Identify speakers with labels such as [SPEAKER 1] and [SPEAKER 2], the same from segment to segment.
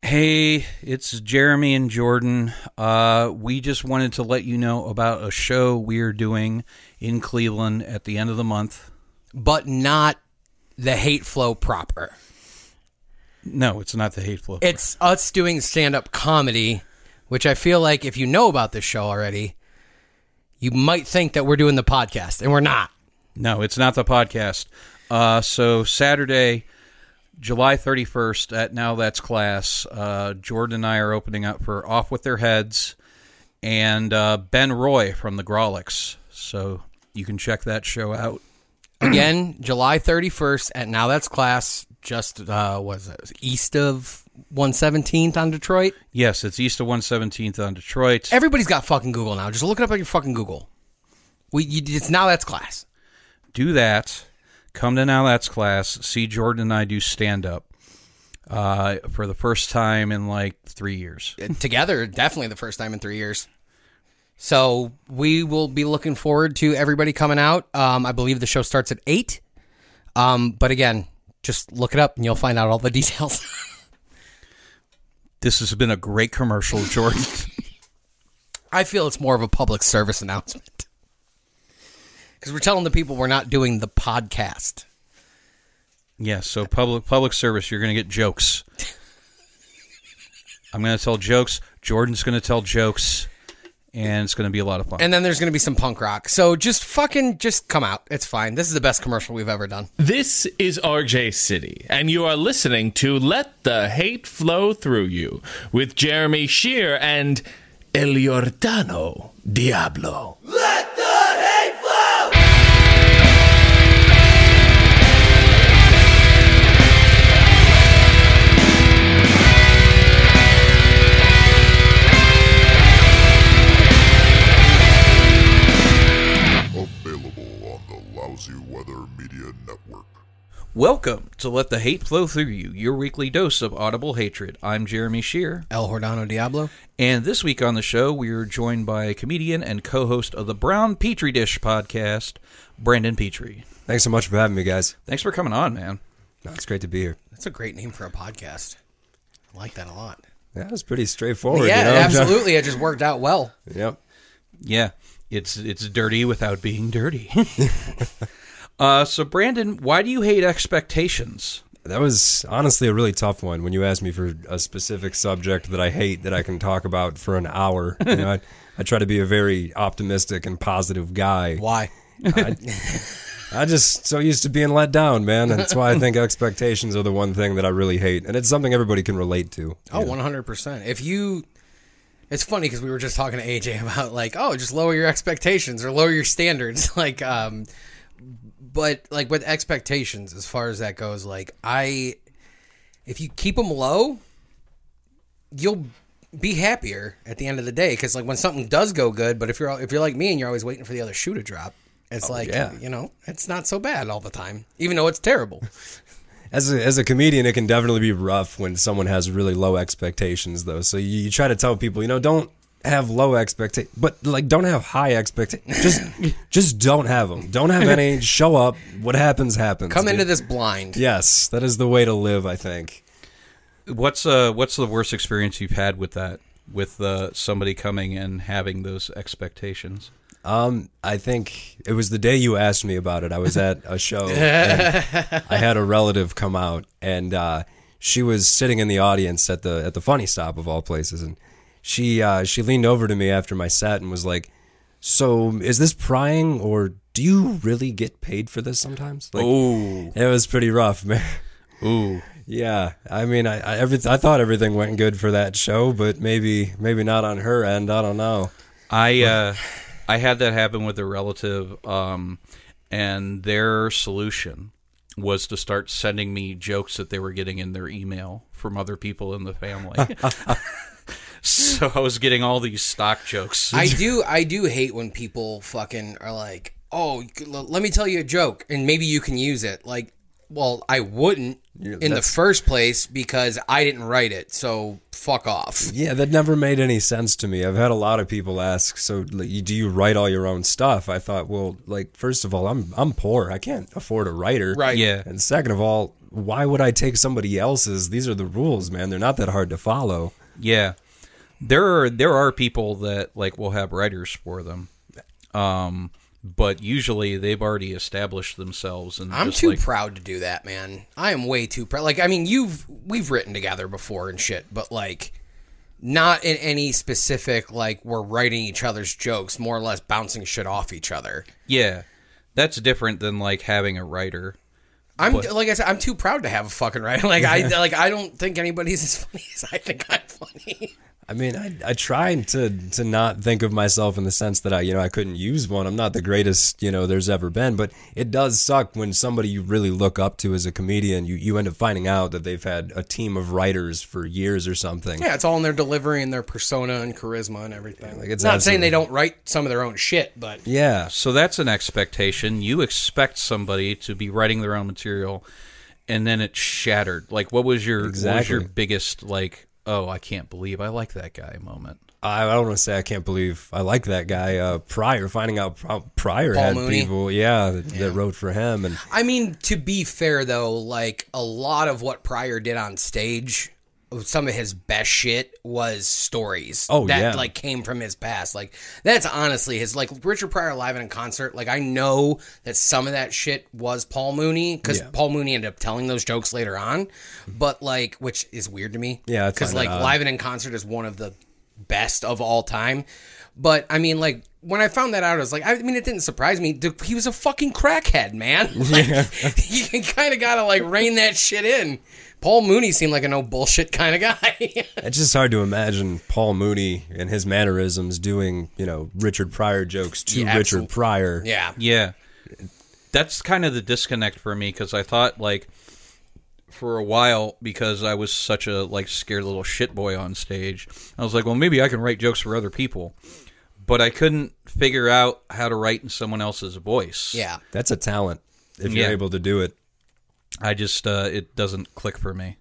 [SPEAKER 1] Hey, it's Jeremy and Jordan. We just wanted to let you know about a show we're doing in Cleveland at the end of the month.
[SPEAKER 2] But not the Hate Flow proper.
[SPEAKER 1] No, it's not the Hate Flow.
[SPEAKER 2] It's us doing stand-up comedy, which I feel like if you know about this show already, you might think that we're doing the podcast, and we're not.
[SPEAKER 1] No, it's not the podcast. So Saturday, July 31st at Now That's Class, Jordan and I are opening up for Off With Their Heads and Ben Roy from the Grawlix. So you can check that show out.
[SPEAKER 2] Again, July 31st at Now That's Class, just, east of 117th on Detroit?
[SPEAKER 1] Yes, it's east of 117th on Detroit.
[SPEAKER 2] Everybody's got fucking Google now. Just look it up on your fucking Google. It's Now That's Class.
[SPEAKER 1] Do that. Come to Now That's Class. See Jordan and I do stand-up for the first time in like 3 years.
[SPEAKER 2] Together, definitely the first time in 3 years. So we will be looking forward to everybody coming out. I believe the show starts at 8. But again, just look it up and you'll find out all the details.
[SPEAKER 1] This has been a great commercial, Jordan.
[SPEAKER 2] I feel it's more of a public service announcement. Because we're telling the people we're not doing the podcast.
[SPEAKER 1] Yeah, so public service, you're going to get jokes. I'm going to tell jokes. Jordan's going to tell jokes. And it's going to be a lot of fun.
[SPEAKER 2] And then there's going to be some punk rock. So just come out. It's fine. This is the best commercial we've ever done.
[SPEAKER 3] This is RJ City, and you are listening to Let the Hate Flow Through You with Jeremy Shear and El Giordano Diablo.
[SPEAKER 4] Let the hate flow!
[SPEAKER 5] Available on the Lousy Weather Media Network.
[SPEAKER 1] Welcome to Let the Hate Flow Through You, your weekly dose of audible hatred. I'm Jeremy Shear.
[SPEAKER 2] El Giordano Diablo.
[SPEAKER 1] And this week on the show, we are joined by a comedian and co-host of the Brown Petri Dish podcast, Brandon Petrie.
[SPEAKER 6] Thanks so much for having me, guys.
[SPEAKER 1] Thanks for coming on, man.
[SPEAKER 6] No, it's great to be here.
[SPEAKER 2] That's a great name for a podcast. I like that a lot.
[SPEAKER 6] Yeah, it's pretty straightforward.
[SPEAKER 2] Yeah,
[SPEAKER 6] you know?
[SPEAKER 2] absolutely. It just worked out well.
[SPEAKER 6] Yep.
[SPEAKER 1] Yeah, it's dirty without being dirty. So, Brandon, why do you hate expectations?
[SPEAKER 6] That was honestly a really tough one when you asked me for a specific subject that I hate that I can talk about for an hour. You know, I try to be a very optimistic and positive guy.
[SPEAKER 2] Why?
[SPEAKER 6] I just so used to being let down, man. And that's why I think expectations are the one thing that I really hate. And it's something everybody can relate to.
[SPEAKER 2] Oh, 100%. It's funny because we were just talking to AJ about just lower your expectations or lower your standards. But with expectations, as far as that goes, if you keep them low, you'll be happier at the end of the day. Because when something does go good, but if you're like me and you're always waiting for the other shoe to drop, it's it's not so bad all the time, even though it's terrible.
[SPEAKER 6] As a comedian, it can definitely be rough when someone has really low expectations, though. So you try to tell people, don't have low expectations, but don't have high expectations. Just don't have them. Don't have any. Show up. What happens, happens.
[SPEAKER 2] Come into this blind.
[SPEAKER 6] Yes, that is the way to live, I think.
[SPEAKER 1] What's the worst experience you've had with that? With somebody coming and having those expectations?
[SPEAKER 6] I think it was the day you asked me about it. I was at a show and I had a relative come out, and she was sitting in the audience at the Funny Stop of all places, and she leaned over to me after my set and was like, "So is this prying, or do you really get paid for this sometimes?"
[SPEAKER 1] Oh,
[SPEAKER 6] it was pretty rough, man.
[SPEAKER 1] Ooh.
[SPEAKER 6] Yeah, I mean, I thought everything went good for that show, but maybe not on her end. I don't know.
[SPEAKER 1] I had that happen with a relative, and their solution was to start sending me jokes that they were getting in their email from other people in the family. So I was getting all these stock jokes.
[SPEAKER 2] I do hate when people fucking are like, "Oh, let me tell you a joke, and maybe you can use it." Well, I wouldn't in the first place because I didn't write it, so fuck off.
[SPEAKER 6] Yeah, that never made any sense to me. I've had a lot of people ask, so do you write all your own stuff? I thought, well, like, first of all, I'm poor. I can't afford a writer.
[SPEAKER 2] Right.
[SPEAKER 1] Yeah.
[SPEAKER 6] And second of all, why would I take somebody else's? These are the rules, man. They're not that hard to follow.
[SPEAKER 1] Yeah. There are people that like will have writers for them. But usually they've already established themselves, and
[SPEAKER 2] I'm
[SPEAKER 1] just
[SPEAKER 2] too
[SPEAKER 1] like,
[SPEAKER 2] proud to do that, man. I am way too proud. Like, I mean, we've written together before and shit, but like, not in any specific like we're writing each other's jokes, more or less bouncing shit off each other.
[SPEAKER 1] yeah, that's different than like having a writer.
[SPEAKER 2] Like I said, I'm too proud to have a fucking writer. Like I don't think anybody's as funny as I think I'm funny.
[SPEAKER 6] I mean, I try to not think of myself in the sense that I couldn't use one. I'm not the greatest, there's ever been, but it does suck when somebody you really look up to as a comedian, you end up finding out that they've had a team of writers for years or something.
[SPEAKER 2] Yeah, it's all in their delivery and their persona and charisma and everything.
[SPEAKER 6] Like, it's
[SPEAKER 2] not saying
[SPEAKER 6] absolutely-
[SPEAKER 2] they don't write some of their own shit, but
[SPEAKER 6] Yeah.
[SPEAKER 1] So that's an expectation. You expect somebody to be writing their own material, and then it's shattered. Like, what was your
[SPEAKER 6] Exactly.
[SPEAKER 1] biggest like? Oh, I can't believe I like that guy moment.
[SPEAKER 6] I don't want to say I can't believe I like that guy. Finding out Pryor
[SPEAKER 2] Paul
[SPEAKER 6] had
[SPEAKER 2] Mooney?
[SPEAKER 6] people, that wrote for him, and
[SPEAKER 2] I mean, to be fair though, like a lot of what Pryor did on stage, some of his best shit was stories that like came from his past. Like that's honestly his, like Richard Pryor live and in concert. Like I know that some of that shit was Paul Mooney because Paul Mooney ended up telling those jokes later on, but like, which is weird to me.
[SPEAKER 6] Yeah, I
[SPEAKER 2] because
[SPEAKER 6] find that
[SPEAKER 2] like
[SPEAKER 6] odd.
[SPEAKER 2] live and in concert is one of the best of all time. But I mean, like when I found that out, I was like, I mean, it didn't surprise me. He was a fucking crackhead, man. Like, you kind of gotta like rein that shit in. Paul Mooney seemed like a no bullshit kind of guy.
[SPEAKER 6] it's just hard to imagine Paul Mooney and his mannerisms doing, Richard Pryor jokes to
[SPEAKER 2] Yeah,
[SPEAKER 6] Richard
[SPEAKER 2] absolutely.
[SPEAKER 6] Pryor.
[SPEAKER 2] Yeah.
[SPEAKER 1] Yeah, that's kind of the disconnect for me because I thought like for a while because I was such a like scared little shit boy on stage. I was like, well, maybe I can write jokes for other people, but I couldn't figure out how to write in someone else's voice.
[SPEAKER 2] Yeah.
[SPEAKER 6] That's a talent if you're
[SPEAKER 1] Yeah.
[SPEAKER 6] able to do it.
[SPEAKER 1] I just it doesn't click for me.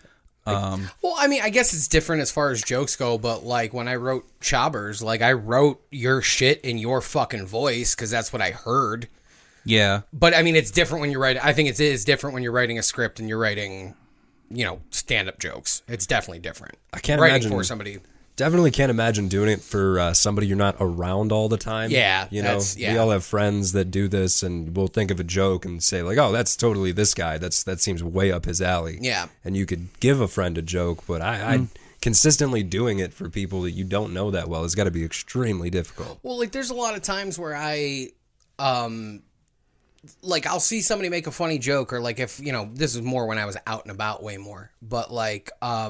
[SPEAKER 2] Well, I mean, I guess it's different as far as jokes go, but like when I wrote Chobbers, like I wrote your shit in your fucking voice because that's what I heard.
[SPEAKER 1] Yeah,
[SPEAKER 2] But I mean, it's different when you're writing. I think it is different when you're writing a script and you're writing, stand-up jokes. It's definitely different.
[SPEAKER 6] I can't
[SPEAKER 2] writing
[SPEAKER 6] imagine
[SPEAKER 2] for somebody.
[SPEAKER 6] Definitely can't imagine doing it for somebody you're not around all the time.
[SPEAKER 2] Yeah,
[SPEAKER 6] we
[SPEAKER 2] yeah.
[SPEAKER 6] all have friends that do this, and we'll think of a joke and say like, "Oh, that's totally this guy. That seems way up his alley."
[SPEAKER 2] Yeah.
[SPEAKER 6] and you could give a friend a joke, but I consistently doing it for people that you don't know that well has got to be extremely difficult.
[SPEAKER 2] Well, like there's a lot of times where I, like I'll see somebody make a funny joke, or like if this is more when I was out and about way more, but like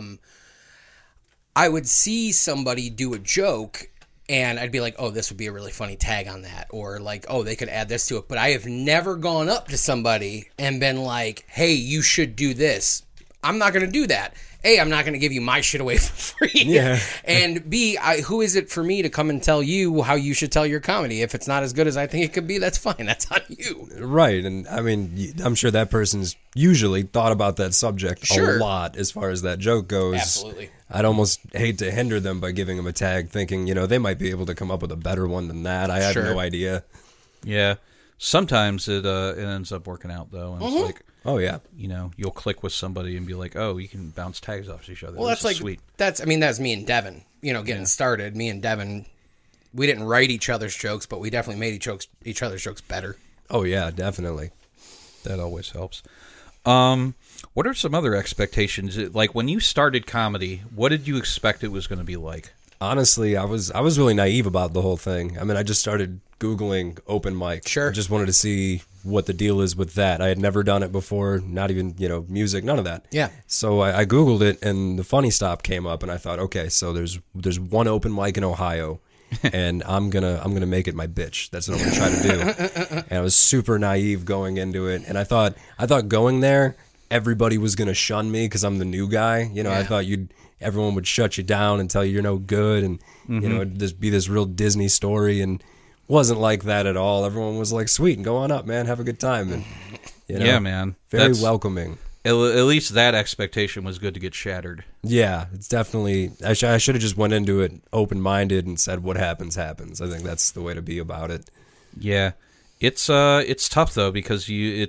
[SPEAKER 2] I would see somebody do a joke and I'd be like, oh, this would be a really funny tag on that, or like, oh, they could add this to it. But I have never gone up to somebody and been like, hey, you should do this. I'm not going to do that. A, I'm not going to give you my shit away for free.
[SPEAKER 6] Yeah.
[SPEAKER 2] And B, who is it for me to come and tell you how you should tell your comedy? If it's not as good as I think it could be, that's fine. That's on you.
[SPEAKER 6] Right, and I mean, I'm sure that person's usually thought about that subject
[SPEAKER 2] Sure.
[SPEAKER 6] a lot as far as that joke goes.
[SPEAKER 2] Absolutely.
[SPEAKER 6] I'd almost hate to hinder them by giving them a tag, thinking, they might be able to come up with a better one than that. I have
[SPEAKER 2] Sure.
[SPEAKER 6] no idea.
[SPEAKER 1] yeah. Sometimes it ends up working out though, and it's like
[SPEAKER 6] Oh, yeah.
[SPEAKER 1] you'll click with somebody and be like, oh, you can bounce tags off each other.
[SPEAKER 2] Well,
[SPEAKER 1] This
[SPEAKER 2] that's
[SPEAKER 1] is
[SPEAKER 2] like
[SPEAKER 1] sweet.
[SPEAKER 2] that's me and Devin. Getting started. Me and Devin, we didn't write each other's jokes, but we definitely made each other's jokes better.
[SPEAKER 6] Oh, yeah, definitely.
[SPEAKER 1] That always helps. What are some other expectations? Like when you started comedy, what did you expect it was going to be like?
[SPEAKER 6] Honestly, I was really naive about the whole thing. I mean, I just started Googling open mic.
[SPEAKER 2] Sure.
[SPEAKER 6] I just wanted to see what the deal is with that. I had never done it before, not even, music, none of that.
[SPEAKER 2] Yeah.
[SPEAKER 6] So I Googled it, and the Funny Stop came up, and I thought, okay, so there's one open mic in Ohio, and I'm gonna make it my bitch. That's what I'm gonna try to do. And I was super naive going into it, and I thought going there, everybody was gonna shun me because I'm the new guy. I thought everyone would shut you down and tell you you're no good, and it'd just be this real Disney story, and wasn't like that at all. Everyone was like, sweet, and go on up, man, have a good time. And You know?
[SPEAKER 1] Yeah, man.
[SPEAKER 6] Very
[SPEAKER 1] That's-
[SPEAKER 6] welcoming.
[SPEAKER 1] At least that expectation was good to get shattered.
[SPEAKER 6] Yeah, it's definitely. I should have just went into it open-minded and said, "What happens, happens." I think that's the way to be about it.
[SPEAKER 1] Yeah, it's tough though because you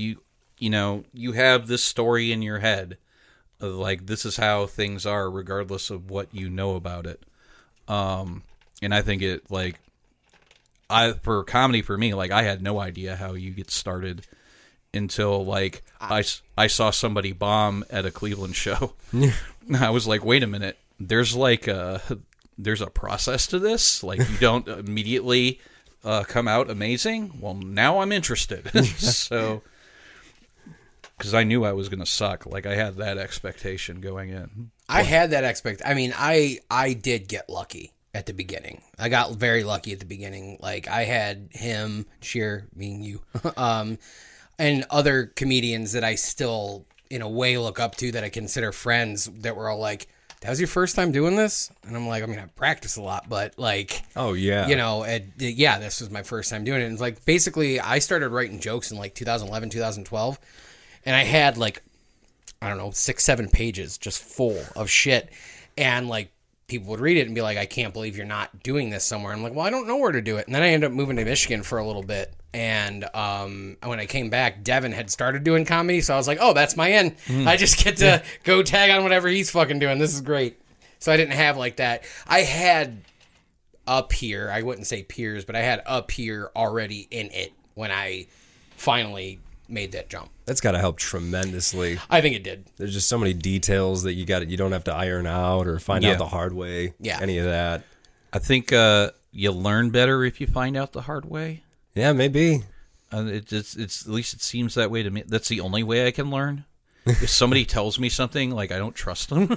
[SPEAKER 1] have this story in your head of like this is how things are regardless of what you know about it. And I think it like for comedy for me, like I had no idea how you get started until like I saw somebody bomb at a Cleveland show. I was like, wait a minute, there's a process to this. Like you don't immediately come out amazing. Well, now I'm interested. So because I knew I was going to suck. Like I had that expectation going in.
[SPEAKER 2] I had that I mean, I did get lucky at the beginning. I got very lucky at the beginning. Like I had him, Sheer, being you, and other comedians that I still, in a way, look up to that I consider friends that were all like, that was your first time doing this? And I'm like, I mean, I practice a lot, but like,
[SPEAKER 6] Oh yeah,
[SPEAKER 2] yeah, this was my first time doing it. And it's like, basically, I started writing jokes in like 2011, 2012, and I had like, I don't know, 6-7 pages just full of shit. And like, people would read it and be like, I can't believe you're not doing this somewhere. I'm like, well, I don't know where to do it. And then I ended up moving to Michigan for a little bit. And when I came back, Devin had started doing comedy. So I was like, oh, that's my in. I just get to go tag on whatever he's fucking doing. This is great. So I didn't have like that. I had up here, I wouldn't say peers, but I had up here already in it when I finally made that jump.
[SPEAKER 6] that's got to help tremendously.
[SPEAKER 2] I think it did.
[SPEAKER 6] There's just so many details that you don't have to iron out or find out the hard way.
[SPEAKER 2] Yeah.
[SPEAKER 6] Any of that.
[SPEAKER 1] I think you learn better if you find out the hard way.
[SPEAKER 6] Yeah, maybe.
[SPEAKER 1] It's at least it seems that way to me. That's the only way I can learn. If somebody tells me something, like I don't trust them.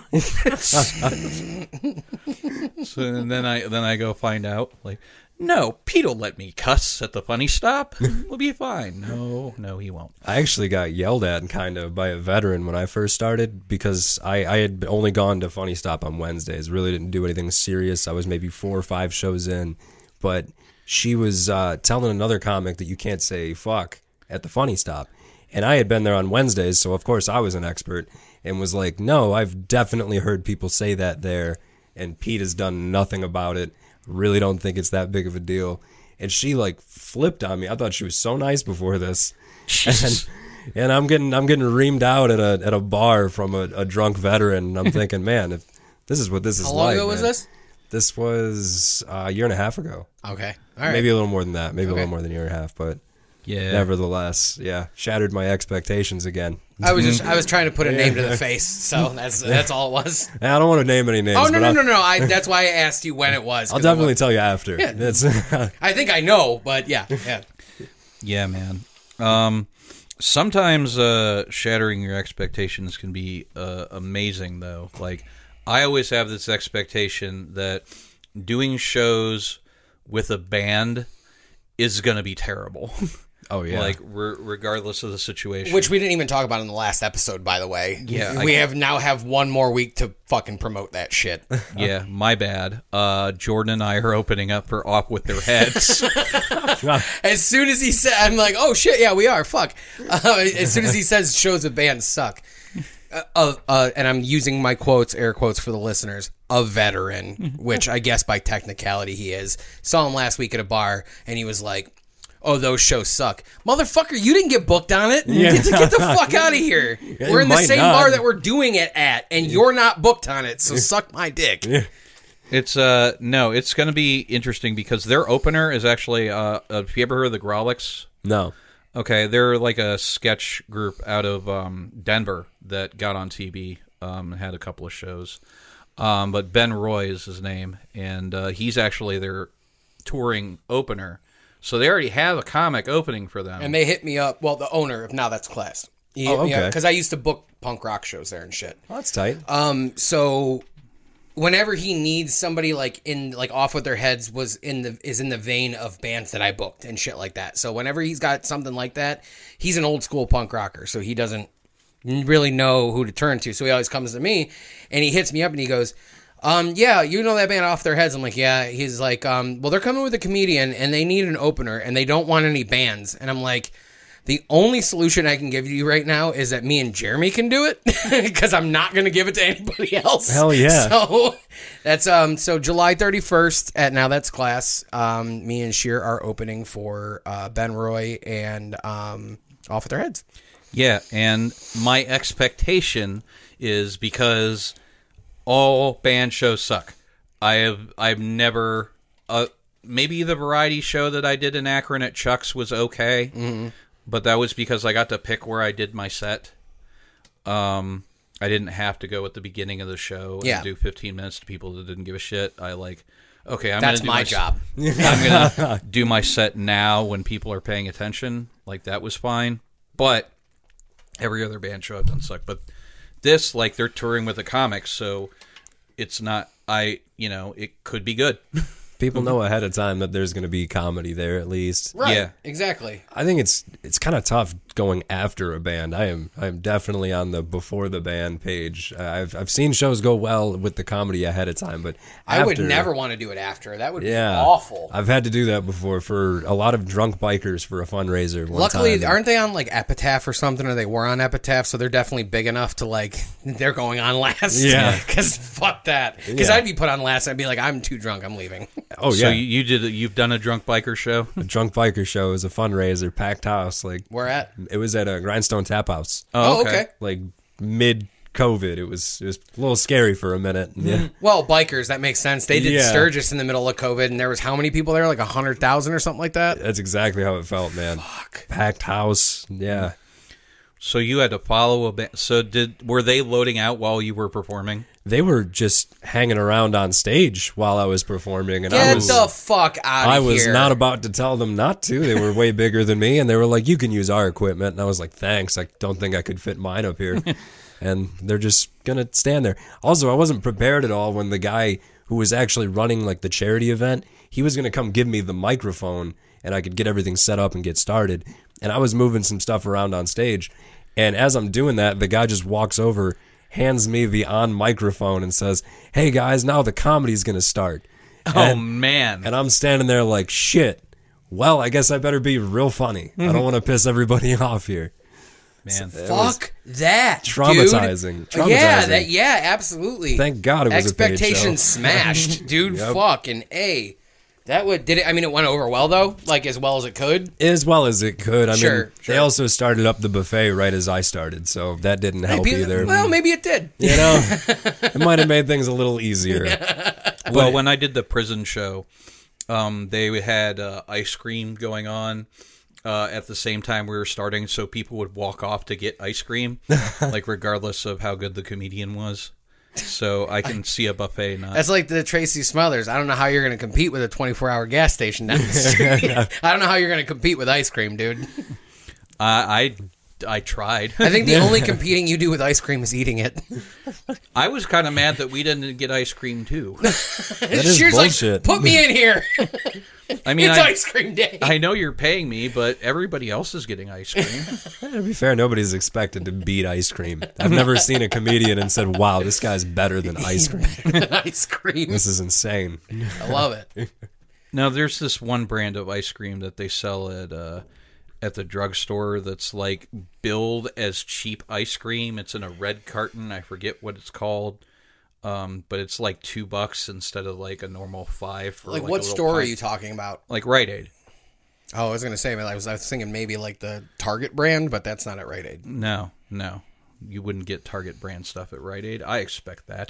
[SPEAKER 1] So and then I go find out, like, no, Pete'll let me cuss at the funny stop. We'll be fine. No, he won't.
[SPEAKER 6] I actually got yelled at kind of by a veteran when I first started because I had only gone to Funny Stop on Wednesdays. Really didn't do anything serious. I was maybe 4 or 5 shows in, but she was telling another comic that you can't say fuck at the Funny Stop. And I had been there on Wednesdays, so of course I was an expert and was like, no, I've definitely heard people say that there, and Pete has done nothing about it. Really don't think it's that big of a deal. And she like flipped on me. I thought she was so nice before this. And I'm getting reamed out at a bar from a drunk veteran. And I'm thinking, man, if this is what this is like.
[SPEAKER 2] How long ago was this?
[SPEAKER 6] This was a year and a half ago.
[SPEAKER 2] Okay. All right.
[SPEAKER 6] Maybe a little more than that. Maybe a little more than a year and a half. But
[SPEAKER 1] Yeah.
[SPEAKER 6] nevertheless, yeah, shattered my expectations again.
[SPEAKER 2] I was trying to put a name to the face, so that's all it was.
[SPEAKER 6] I don't want to name any names.
[SPEAKER 2] Oh no
[SPEAKER 6] but
[SPEAKER 2] no! That's why I asked you when it was.
[SPEAKER 6] I'll definitely tell you after.
[SPEAKER 2] Yeah.
[SPEAKER 6] It's
[SPEAKER 2] I think I know, but yeah.
[SPEAKER 1] Yeah, man. Sometimes shattering your expectations can be amazing, though. Like, I always have this expectation that doing shows with a band is going to be terrible.
[SPEAKER 6] Oh yeah.
[SPEAKER 1] Like, regardless of the situation.
[SPEAKER 2] Which we didn't even talk about in the last episode, by the way.
[SPEAKER 1] Yeah,
[SPEAKER 2] we have one more week to fucking promote that shit.
[SPEAKER 1] Yeah, my bad. Jordan and I are opening up for Off With Their Heads.
[SPEAKER 2] As soon as he said, I'm like, oh shit, yeah, we are. Fuck. As soon as he says shows with bands suck, and I'm using my quotes, air quotes for the listeners, a veteran, which I guess by technicality he is. Saw him last week at a bar, and he was like, oh, those shows suck. Motherfucker, you didn't get booked on it.
[SPEAKER 6] Yeah.
[SPEAKER 2] Get the fuck out of here.
[SPEAKER 6] Yeah,
[SPEAKER 2] we're in the
[SPEAKER 6] might
[SPEAKER 2] same
[SPEAKER 6] not.
[SPEAKER 2] bar that we're doing it at, and you're not booked on it, so suck my dick.
[SPEAKER 6] Yeah.
[SPEAKER 1] It's no, it's going to be interesting because their opener is actually have you ever heard of the Grolics?
[SPEAKER 6] No.
[SPEAKER 1] Okay, they're like a sketch group out of Denver that got on TV and had a couple of shows. But Ben Roy is his name, and he's actually their touring opener. So they already have a comic opening for them.
[SPEAKER 2] And they hit me up. Well, the owner of Now That's Class. He hit me up
[SPEAKER 6] okay.
[SPEAKER 2] because I used to book punk rock shows there and shit.
[SPEAKER 6] Oh, that's tight.
[SPEAKER 2] So whenever he needs somebody like Off With Their Heads is in the vein of bands that I booked and shit like that. So whenever he's got something like that, he's an old school punk rocker, so he doesn't really know who to turn to. So he always comes to me and he hits me up and he goes, yeah, you know that band Off Their Heads? I'm like, yeah. He's like, well, they're coming with a comedian and they need an opener and they don't want any bands. And I'm like, The only solution I can give you right now is that me and Jeremy can do it because I'm not going to give it to anybody else.
[SPEAKER 6] Hell yeah.
[SPEAKER 2] So that's so July 31st at Now That's Class. Me and Sheer are opening for Ben Roy and Off With Their Heads.
[SPEAKER 1] Yeah, and my expectation is because all band shows suck. I've never maybe the variety show that I did in Akron at Chuck's was okay, but that was because I got to pick where I did my set. I didn't have to go at the beginning of the show and do 15 minutes to people that didn't give a shit.
[SPEAKER 2] That's my job.
[SPEAKER 1] I'm gonna do my set now when people are paying attention. Like, that was fine, but every other band show I've done sucked. But this, like, they're touring with the comics, so it's not. It could be good.
[SPEAKER 6] People know ahead of time that there's going to be comedy there at least.
[SPEAKER 2] Right.
[SPEAKER 1] Yeah.
[SPEAKER 2] Exactly.
[SPEAKER 6] I think it's kind of tough going after a band. I am definitely on the before the band page. I've seen shows go well with the comedy ahead of time, but
[SPEAKER 2] I would
[SPEAKER 6] after-
[SPEAKER 2] never want to do it after. That would be awful.
[SPEAKER 6] I've had to do that before for a lot of drunk bikers for a fundraiser.
[SPEAKER 2] Luckily,
[SPEAKER 6] time.
[SPEAKER 2] aren't they on like Epitaph or something, or they were on Epitaph, so they're definitely big enough to like they're going on last.
[SPEAKER 6] Yeah.
[SPEAKER 2] Because fuck that. Because
[SPEAKER 6] Yeah.
[SPEAKER 2] I'd be put on last. I'd be like, I'm too drunk. I'm leaving.
[SPEAKER 6] Oh
[SPEAKER 1] So
[SPEAKER 6] yeah,
[SPEAKER 1] you've done a drunk biker show?
[SPEAKER 6] a drunk biker show is a fundraiser, packed house. Like
[SPEAKER 2] Where at?
[SPEAKER 6] it was at a Grindstone Tap House.
[SPEAKER 2] Oh, okay.
[SPEAKER 6] Like mid COVID, it was a little scary for a minute. Yeah.
[SPEAKER 2] Well, bikers, that makes sense. They did
[SPEAKER 6] Yeah.
[SPEAKER 2] Sturgis in the middle of COVID, and there was how many people there? Like 100,000 or something like that?
[SPEAKER 6] That's exactly how it felt, man.
[SPEAKER 2] Fuck.
[SPEAKER 6] Packed house. Yeah.
[SPEAKER 1] So you had to follow a band. So were they loading out while you were performing?
[SPEAKER 6] They were just hanging around on stage while I was performing, and
[SPEAKER 2] Get
[SPEAKER 6] I was
[SPEAKER 2] the fuck out of
[SPEAKER 6] I
[SPEAKER 2] here.
[SPEAKER 6] was not about to tell them not to. They were way bigger than me, and they were like, "You can use our equipment." And I was like, "Thanks. I don't think I could fit mine up here." And they're just gonna stand there. Also, I wasn't prepared at all when the guy who was actually running like the charity event, he was gonna come give me the microphone, and I could get everything set up and get started. And I was moving some stuff around on stage, and as I'm doing that, the guy just walks over, hands me the on microphone, and says, "Hey guys, now the comedy's gonna start."
[SPEAKER 1] Oh, man.
[SPEAKER 6] And I'm standing there like, shit. Well, I guess I better be real funny. I don't want to piss everybody off here.
[SPEAKER 1] Man.
[SPEAKER 2] Fuck that,
[SPEAKER 6] Traumatizing.
[SPEAKER 2] dude. Yeah, absolutely.
[SPEAKER 6] Thank God it was a paid
[SPEAKER 2] expectations
[SPEAKER 6] show.
[SPEAKER 2] smashed, dude.
[SPEAKER 6] Yep.
[SPEAKER 2] Fucking A. That did it? I mean, it went over well though, like as well as it could.
[SPEAKER 6] As well as it could. I
[SPEAKER 2] Sure,
[SPEAKER 6] mean, they also started up the buffet right as I started, so that didn't help
[SPEAKER 2] Maybe,
[SPEAKER 6] either.
[SPEAKER 2] well, maybe it did.
[SPEAKER 6] You know, it might have made things a little easier.
[SPEAKER 1] Well, when I did the prison show, they had ice cream going on at the same time we were starting, so people would walk off to get ice cream, like regardless of how good the comedian was. So I can see a buffet not.
[SPEAKER 2] That's like the Tracy Smothers. I don't know how you're going to compete with a 24-hour gas station down the street. I don't know how you're going to compete with ice cream, dude.
[SPEAKER 1] I tried.
[SPEAKER 2] I think the only competing you do with ice cream is eating it.
[SPEAKER 1] I was kind of mad that we didn't get ice cream too.
[SPEAKER 6] That is
[SPEAKER 2] She's
[SPEAKER 6] bullshit.
[SPEAKER 2] like, put me in here.
[SPEAKER 1] I mean,
[SPEAKER 2] It's ice cream day.
[SPEAKER 1] I know you're paying me, but everybody else is getting ice cream.
[SPEAKER 6] To be fair, nobody's expected to beat ice cream. I've never seen a comedian and said, "Wow, this guy's better than ice cream."
[SPEAKER 2] Ice cream.
[SPEAKER 6] This is insane.
[SPEAKER 2] I love it.
[SPEAKER 1] Now, there's this one brand of ice cream that they sell at the drugstore that's like billed as cheap ice cream. It's in a red carton. I forget what it's called. But it's like $2 instead of like a normal $5 for
[SPEAKER 2] Like
[SPEAKER 1] a
[SPEAKER 2] what
[SPEAKER 1] little
[SPEAKER 2] store are
[SPEAKER 1] pint.
[SPEAKER 2] you talking about?
[SPEAKER 1] Like Rite Aid.
[SPEAKER 2] Oh, I was going to say, I was thinking maybe like the Target brand, but that's not at Rite Aid.
[SPEAKER 1] No. You wouldn't get Target brand stuff at Rite Aid. I expect that.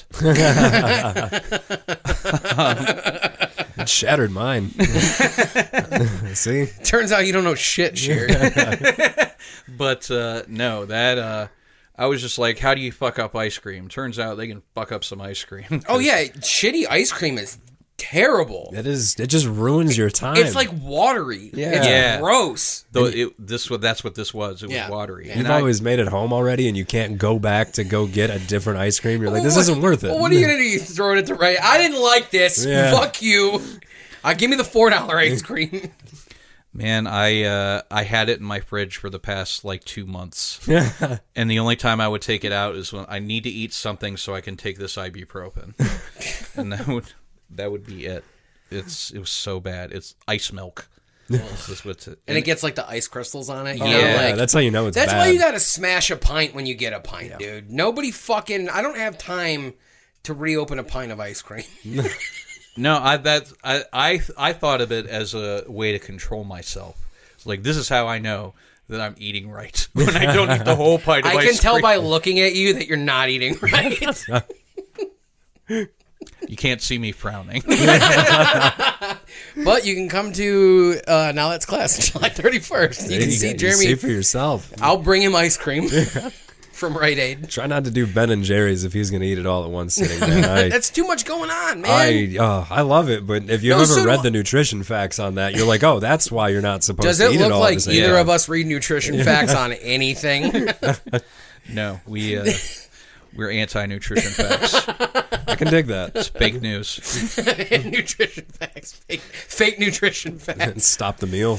[SPEAKER 6] It shattered mine. See?
[SPEAKER 2] Turns out you don't know shit, Sheer.
[SPEAKER 1] But no, that I was just like, how do you fuck up ice cream? Turns out they can fuck up some ice cream.
[SPEAKER 2] Oh, yeah. Shitty ice cream is terrible.
[SPEAKER 6] It just ruins your time.
[SPEAKER 2] It's like watery.
[SPEAKER 6] Yeah.
[SPEAKER 2] It's
[SPEAKER 1] Yeah.
[SPEAKER 2] gross.
[SPEAKER 1] Though that's what this was. It was
[SPEAKER 2] Yeah.
[SPEAKER 1] watery.
[SPEAKER 2] Yeah.
[SPEAKER 6] You've
[SPEAKER 1] And I-
[SPEAKER 6] always made it home already, and you can't go back to go get a different ice cream. You're like, this isn't worth it.
[SPEAKER 2] Well, what are you going to do? You throw it at the right. I didn't like this.
[SPEAKER 6] Yeah.
[SPEAKER 2] Fuck you. Give me the $4 ice cream.
[SPEAKER 1] Man, I had it in my fridge for the past like 2 months, and the only time I would take it out is when I need to eat something so I can take this ibuprofen, and that would be it. It was so bad. It's ice milk. That's what's it.
[SPEAKER 2] And it gets like the ice crystals on it. You know,
[SPEAKER 1] Yeah,
[SPEAKER 2] like,
[SPEAKER 6] that's how you know it's
[SPEAKER 2] that's
[SPEAKER 6] bad.
[SPEAKER 2] why you gotta smash a pint when you get a pint, dude. Nobody fucking. I don't have time to reopen a pint of ice cream.
[SPEAKER 1] No, I thought of it as a way to control myself. Like, this is how I know that I'm eating right when I don't eat the whole pint of ice
[SPEAKER 2] I
[SPEAKER 1] cream.
[SPEAKER 2] can tell by looking at you that you're not eating right.
[SPEAKER 1] You can't see me frowning.
[SPEAKER 2] But you can come to Now That's Class July 31st. You can see Jeremy.
[SPEAKER 6] See for yourself.
[SPEAKER 2] I'll bring him ice cream from Rite Aid.
[SPEAKER 6] Try not to do Ben and Jerry's if he's going to eat it all at one sitting. Man.
[SPEAKER 2] That's too much going on, man.
[SPEAKER 6] I love it, but if you've ever read the nutrition facts on that, you're like, oh, that's why you're not supposed
[SPEAKER 2] Does
[SPEAKER 6] to
[SPEAKER 2] it
[SPEAKER 6] eat
[SPEAKER 2] look
[SPEAKER 6] it all.
[SPEAKER 2] like
[SPEAKER 6] at the same
[SPEAKER 2] either
[SPEAKER 6] time.
[SPEAKER 2] of us read nutrition facts on anything?
[SPEAKER 1] No, we're anti-nutrition facts.
[SPEAKER 6] I can dig that.
[SPEAKER 1] It's fake news.
[SPEAKER 2] Nutrition facts. Fake nutrition facts.
[SPEAKER 6] And stop the meal.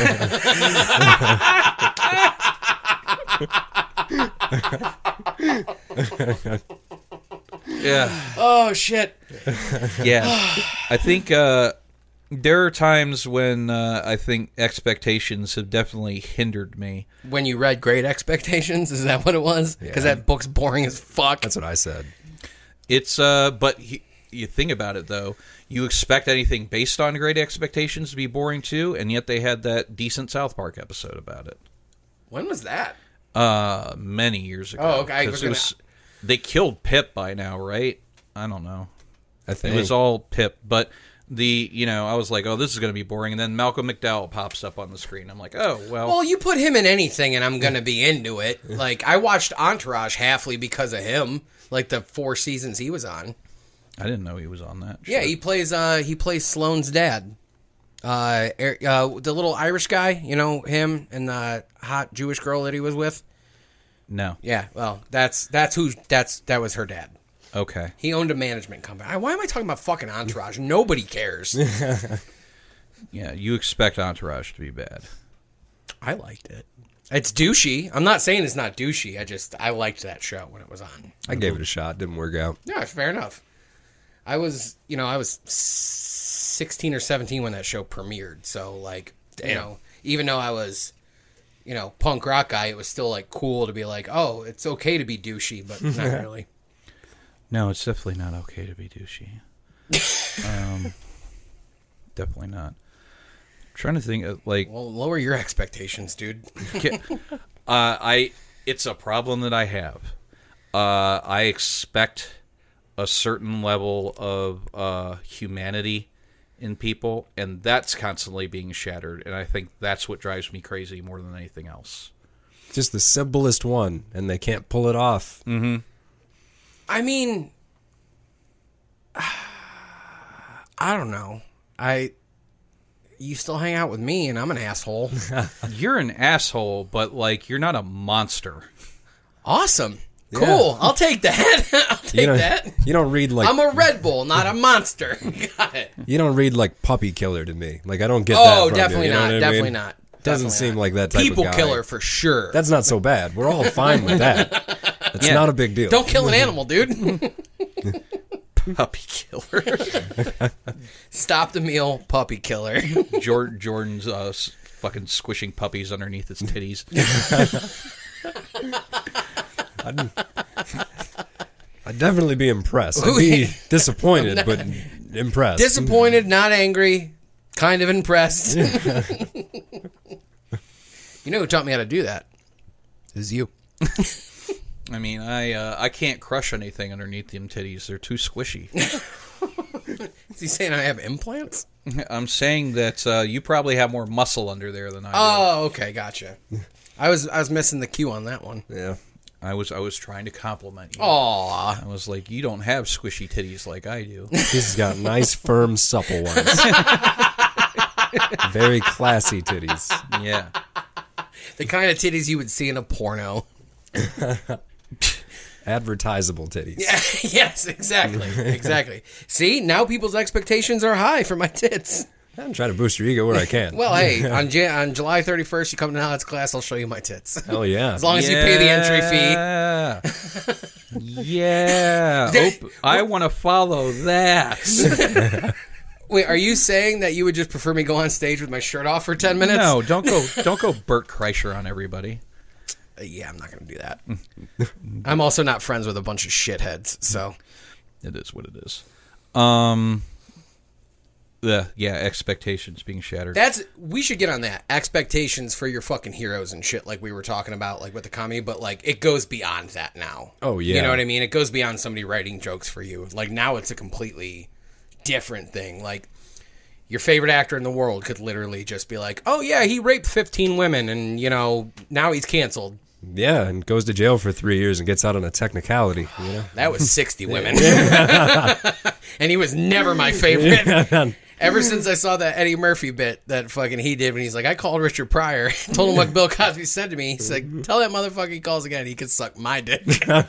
[SPEAKER 1] Yeah.
[SPEAKER 2] Oh, shit.
[SPEAKER 1] Yeah. I think there are times when I think expectations have definitely hindered me.
[SPEAKER 2] When you read Great Expectations, is that what it was? Because that book's boring as fuck.
[SPEAKER 6] That's what I said.
[SPEAKER 1] It's but you think about it though, you expect anything based on Great Expectations to be boring too, and yet they had that decent South Park episode about it.
[SPEAKER 2] When was that?
[SPEAKER 1] Many years ago.
[SPEAKER 2] Oh, okay.
[SPEAKER 1] 'Cause they killed Pip by now, right? I don't know.
[SPEAKER 6] I think
[SPEAKER 1] It was all Pip, but I was like, oh, this is going to be boring, and then Malcolm McDowell pops up on the screen. I'm like, oh,
[SPEAKER 2] Well, you put him in anything, and I'm going to be into it. Like, I watched Entourage halfly because of him, like the 4 seasons he was on.
[SPEAKER 1] I didn't know he was on that.
[SPEAKER 2] Yeah, he plays Sloane's dad. The little Irish guy, him and the hot Jewish girl that he was with.
[SPEAKER 1] No.
[SPEAKER 2] Yeah, well, that was her dad.
[SPEAKER 1] Okay.
[SPEAKER 2] He owned a management company. Why am I talking about fucking Entourage? Nobody cares.
[SPEAKER 1] Yeah, you expect Entourage to be bad.
[SPEAKER 2] I liked it. It's douchey. I'm not saying it's not douchey. I liked that show when it was on.
[SPEAKER 6] I gave it a shot. Didn't work out.
[SPEAKER 2] Yeah, fair enough. I was 16 or 17 when that show premiered. So, even though I was, punk rock guy, it was still, cool to be like, oh, it's okay to be douchey, but not really.
[SPEAKER 1] No, it's definitely not okay to be douchey. Definitely not. I'm trying to think of,
[SPEAKER 2] Well, lower your expectations, dude.
[SPEAKER 1] It's a problem that I have. I expect a certain level of humanity in people, and that's constantly being shattered, and I think that's what drives me crazy more than anything else.
[SPEAKER 6] Just the simplest one, and they can't pull it off.
[SPEAKER 1] Mm-hmm.
[SPEAKER 2] I mean, I don't know. You still hang out with me, and I'm an asshole.
[SPEAKER 1] You're an asshole, but, you're not a monster.
[SPEAKER 2] Awesome.
[SPEAKER 6] Yeah.
[SPEAKER 2] Cool. I'll take that. I'll take that.
[SPEAKER 6] You don't read
[SPEAKER 2] I'm a Red Bull, not a monster. Got it.
[SPEAKER 6] You don't read puppy killer to me. I don't get that.
[SPEAKER 2] Oh,
[SPEAKER 6] from
[SPEAKER 2] definitely
[SPEAKER 6] you, you know
[SPEAKER 2] not.
[SPEAKER 6] what I
[SPEAKER 2] Definitely
[SPEAKER 6] mean?
[SPEAKER 2] not.
[SPEAKER 6] Doesn't
[SPEAKER 2] Definitely
[SPEAKER 6] seem
[SPEAKER 2] not.
[SPEAKER 6] like that type
[SPEAKER 2] People
[SPEAKER 6] of guy.
[SPEAKER 2] killer for sure.
[SPEAKER 6] That's not so bad. We're all fine with that. It's not a big deal.
[SPEAKER 2] Don't kill an animal, dude.
[SPEAKER 1] Puppy killer.
[SPEAKER 2] Stop the meal, puppy killer.
[SPEAKER 1] Jordan's fucking squishing puppies underneath his titties.
[SPEAKER 6] I'd definitely be impressed. I'd be disappointed, but impressed.
[SPEAKER 2] Disappointed, not angry, kind of impressed. You know who taught me how to do that? It was you.
[SPEAKER 1] I mean, I can't crush anything underneath them titties. They're too squishy.
[SPEAKER 2] Is he saying I have implants?
[SPEAKER 1] I'm saying that you probably have more muscle under there than I do.
[SPEAKER 2] Oh, okay, gotcha. I was missing the cue on that one.
[SPEAKER 6] Yeah.
[SPEAKER 1] I was trying to compliment you.
[SPEAKER 2] Aw.
[SPEAKER 1] I was like, you don't have squishy titties like I do.
[SPEAKER 6] He's got nice, firm, supple ones. Very classy titties.
[SPEAKER 1] Yeah.
[SPEAKER 2] The kind of titties you would see in a porno.
[SPEAKER 6] Advertisable titties.
[SPEAKER 2] Yeah, yes, exactly. Exactly. See, now people's expectations are high for my tits.
[SPEAKER 6] I'm trying to boost your ego where I can.
[SPEAKER 2] Well, hey, on July 31st, you come to Now That's Class, I'll show you my tits.
[SPEAKER 6] Hell yeah.
[SPEAKER 2] As long as you pay the entry fee.
[SPEAKER 1] Yeah. I want to follow that.
[SPEAKER 2] Wait, are you saying that you would just prefer me go on stage with my shirt off for 10 minutes?
[SPEAKER 1] No, don't go Bert Kreischer on everybody.
[SPEAKER 2] Yeah, I'm not going to do that. I'm also not friends with a bunch of shitheads, so.
[SPEAKER 1] It is what it is. Expectations being shattered.
[SPEAKER 2] We should get on that. Expectations for your fucking heroes and shit like we were talking about, like with the comedy, but like it goes beyond that now.
[SPEAKER 6] Oh, yeah.
[SPEAKER 2] You know what I mean? It goes beyond somebody writing jokes for you. Like now it's a completely different thing. Like your favorite actor in the world could literally just be like, oh yeah, he raped 15 women and, you know, now he's canceled.
[SPEAKER 6] Yeah, and goes to jail for 3 years and gets out on a technicality, you know?
[SPEAKER 2] That was 60 women. And he was never my favorite. Ever since I saw that Eddie Murphy bit that fucking he did when he's like, I called Richard Pryor, told him what Bill Cosby said to me. He's like, tell that motherfucker he calls again, he can suck my dick.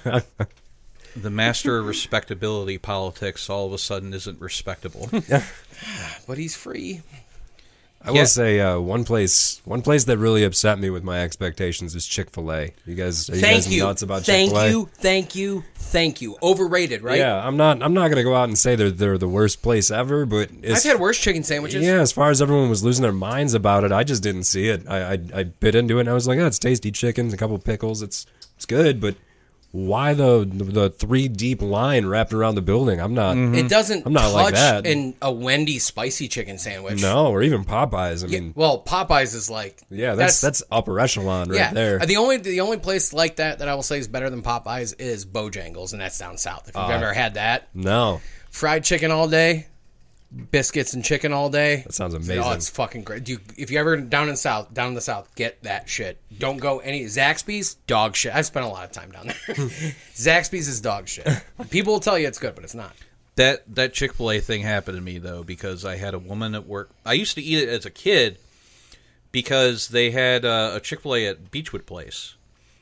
[SPEAKER 1] The master of respectability politics all of a sudden isn't respectable.
[SPEAKER 2] But he's free.
[SPEAKER 6] I will say one place that really upset me with my expectations is Chick-fil-A. Are you guys nuts about Chick-fil-A?
[SPEAKER 2] Thank you. Overrated, right?
[SPEAKER 6] Yeah, I'm not going to go out and say they're the worst place ever, but
[SPEAKER 2] I've had worse chicken sandwiches.
[SPEAKER 6] Yeah, as far as everyone was losing their minds about it, I just didn't see it. I bit into it and I was like, oh, it's tasty chicken, a couple pickles, it's good, but why the 3 deep line wrapped around the building? I'm not.
[SPEAKER 2] It doesn't
[SPEAKER 6] I'm not
[SPEAKER 2] touch
[SPEAKER 6] like that.
[SPEAKER 2] in a Wendy's spicy chicken sandwich.
[SPEAKER 6] No, or even Popeyes. I mean,
[SPEAKER 2] well, Popeyes is like
[SPEAKER 6] that's upper echelon right there.
[SPEAKER 2] The only place like that I will say is better than Popeyes is Bojangles, and that's down south. If you've ever had that,
[SPEAKER 6] no
[SPEAKER 2] fried chicken all day, biscuits and chicken all day.
[SPEAKER 6] That sounds amazing.
[SPEAKER 2] Oh, it's fucking great. If you ever down in the south, get that shit. Don't go Zaxby's, dog shit. I've spent a lot of time down there. Zaxby's is dog shit. People will tell you it's good, but it's not.
[SPEAKER 1] That Chick-fil-A thing happened to me, though, because I had a woman at work. I used to eat it as a kid because they had a Chick-fil-A at Beechwood Place.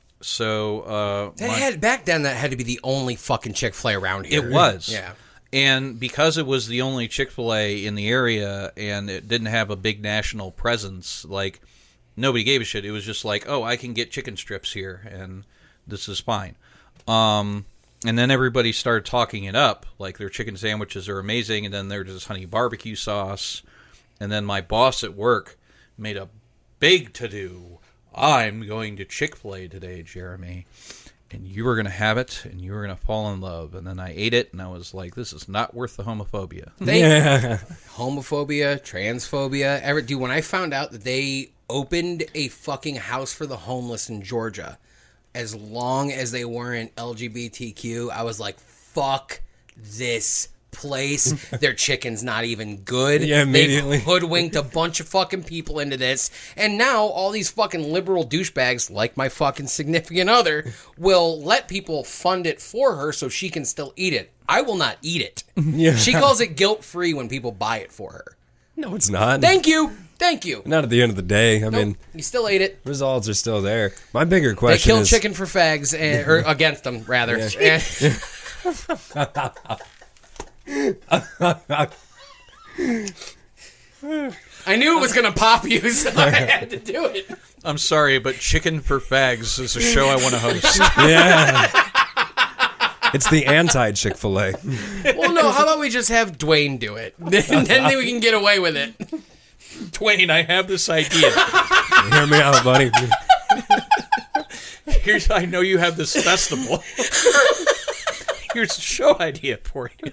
[SPEAKER 1] So
[SPEAKER 2] back then, that had to be the only fucking Chick-fil-A around here.
[SPEAKER 1] It was.
[SPEAKER 2] Yeah.
[SPEAKER 1] And because it was the only Chick-fil-A in the area and it didn't have a big national presence, like, nobody gave a shit. It was just like, oh, I can get chicken strips here, and this is fine. And then everybody started talking it up, like their chicken sandwiches are amazing, and then there's this honey barbecue sauce. And then my boss at work made a big to-do. I'm going to Chick-fil-A today, Jeremy. And you were going to have it, and you were going to fall in love. And then I ate it, and I was like, this is not worth the homophobia.
[SPEAKER 2] Homophobia, transphobia. Dude, when I found out that they opened a fucking house for the homeless in Georgia, as long as they weren't LGBTQ, I was like, fuck this place. Their chicken's not even good.
[SPEAKER 6] Yeah, immediately.
[SPEAKER 2] They hoodwinked a bunch of fucking people into this, and now all these fucking liberal douchebags, like my fucking significant other, will let people fund it for her so she can still eat it. I will not eat it.
[SPEAKER 6] Yeah.
[SPEAKER 2] She calls it guilt-free when people buy it for her.
[SPEAKER 6] No, it's not.
[SPEAKER 2] Thank you.
[SPEAKER 6] Not at the end of the day. I mean,
[SPEAKER 2] you still ate it.
[SPEAKER 6] Results are still there. My bigger question
[SPEAKER 2] They killed
[SPEAKER 6] is...
[SPEAKER 2] chicken for fags, or against them, rather. Yeah. I knew it was going to pop you, so I had to do it.
[SPEAKER 1] I'm sorry, but Chicken for Fags is a show I want to host.
[SPEAKER 6] Yeah. It's the anti-Chick-fil-A.
[SPEAKER 2] Well, no, how about we just have Dwayne do it? Then we can get away with it.
[SPEAKER 1] Dwayne, I have this idea.
[SPEAKER 6] Hear me out, buddy.
[SPEAKER 1] I know you have this festival. Here's a show idea for you.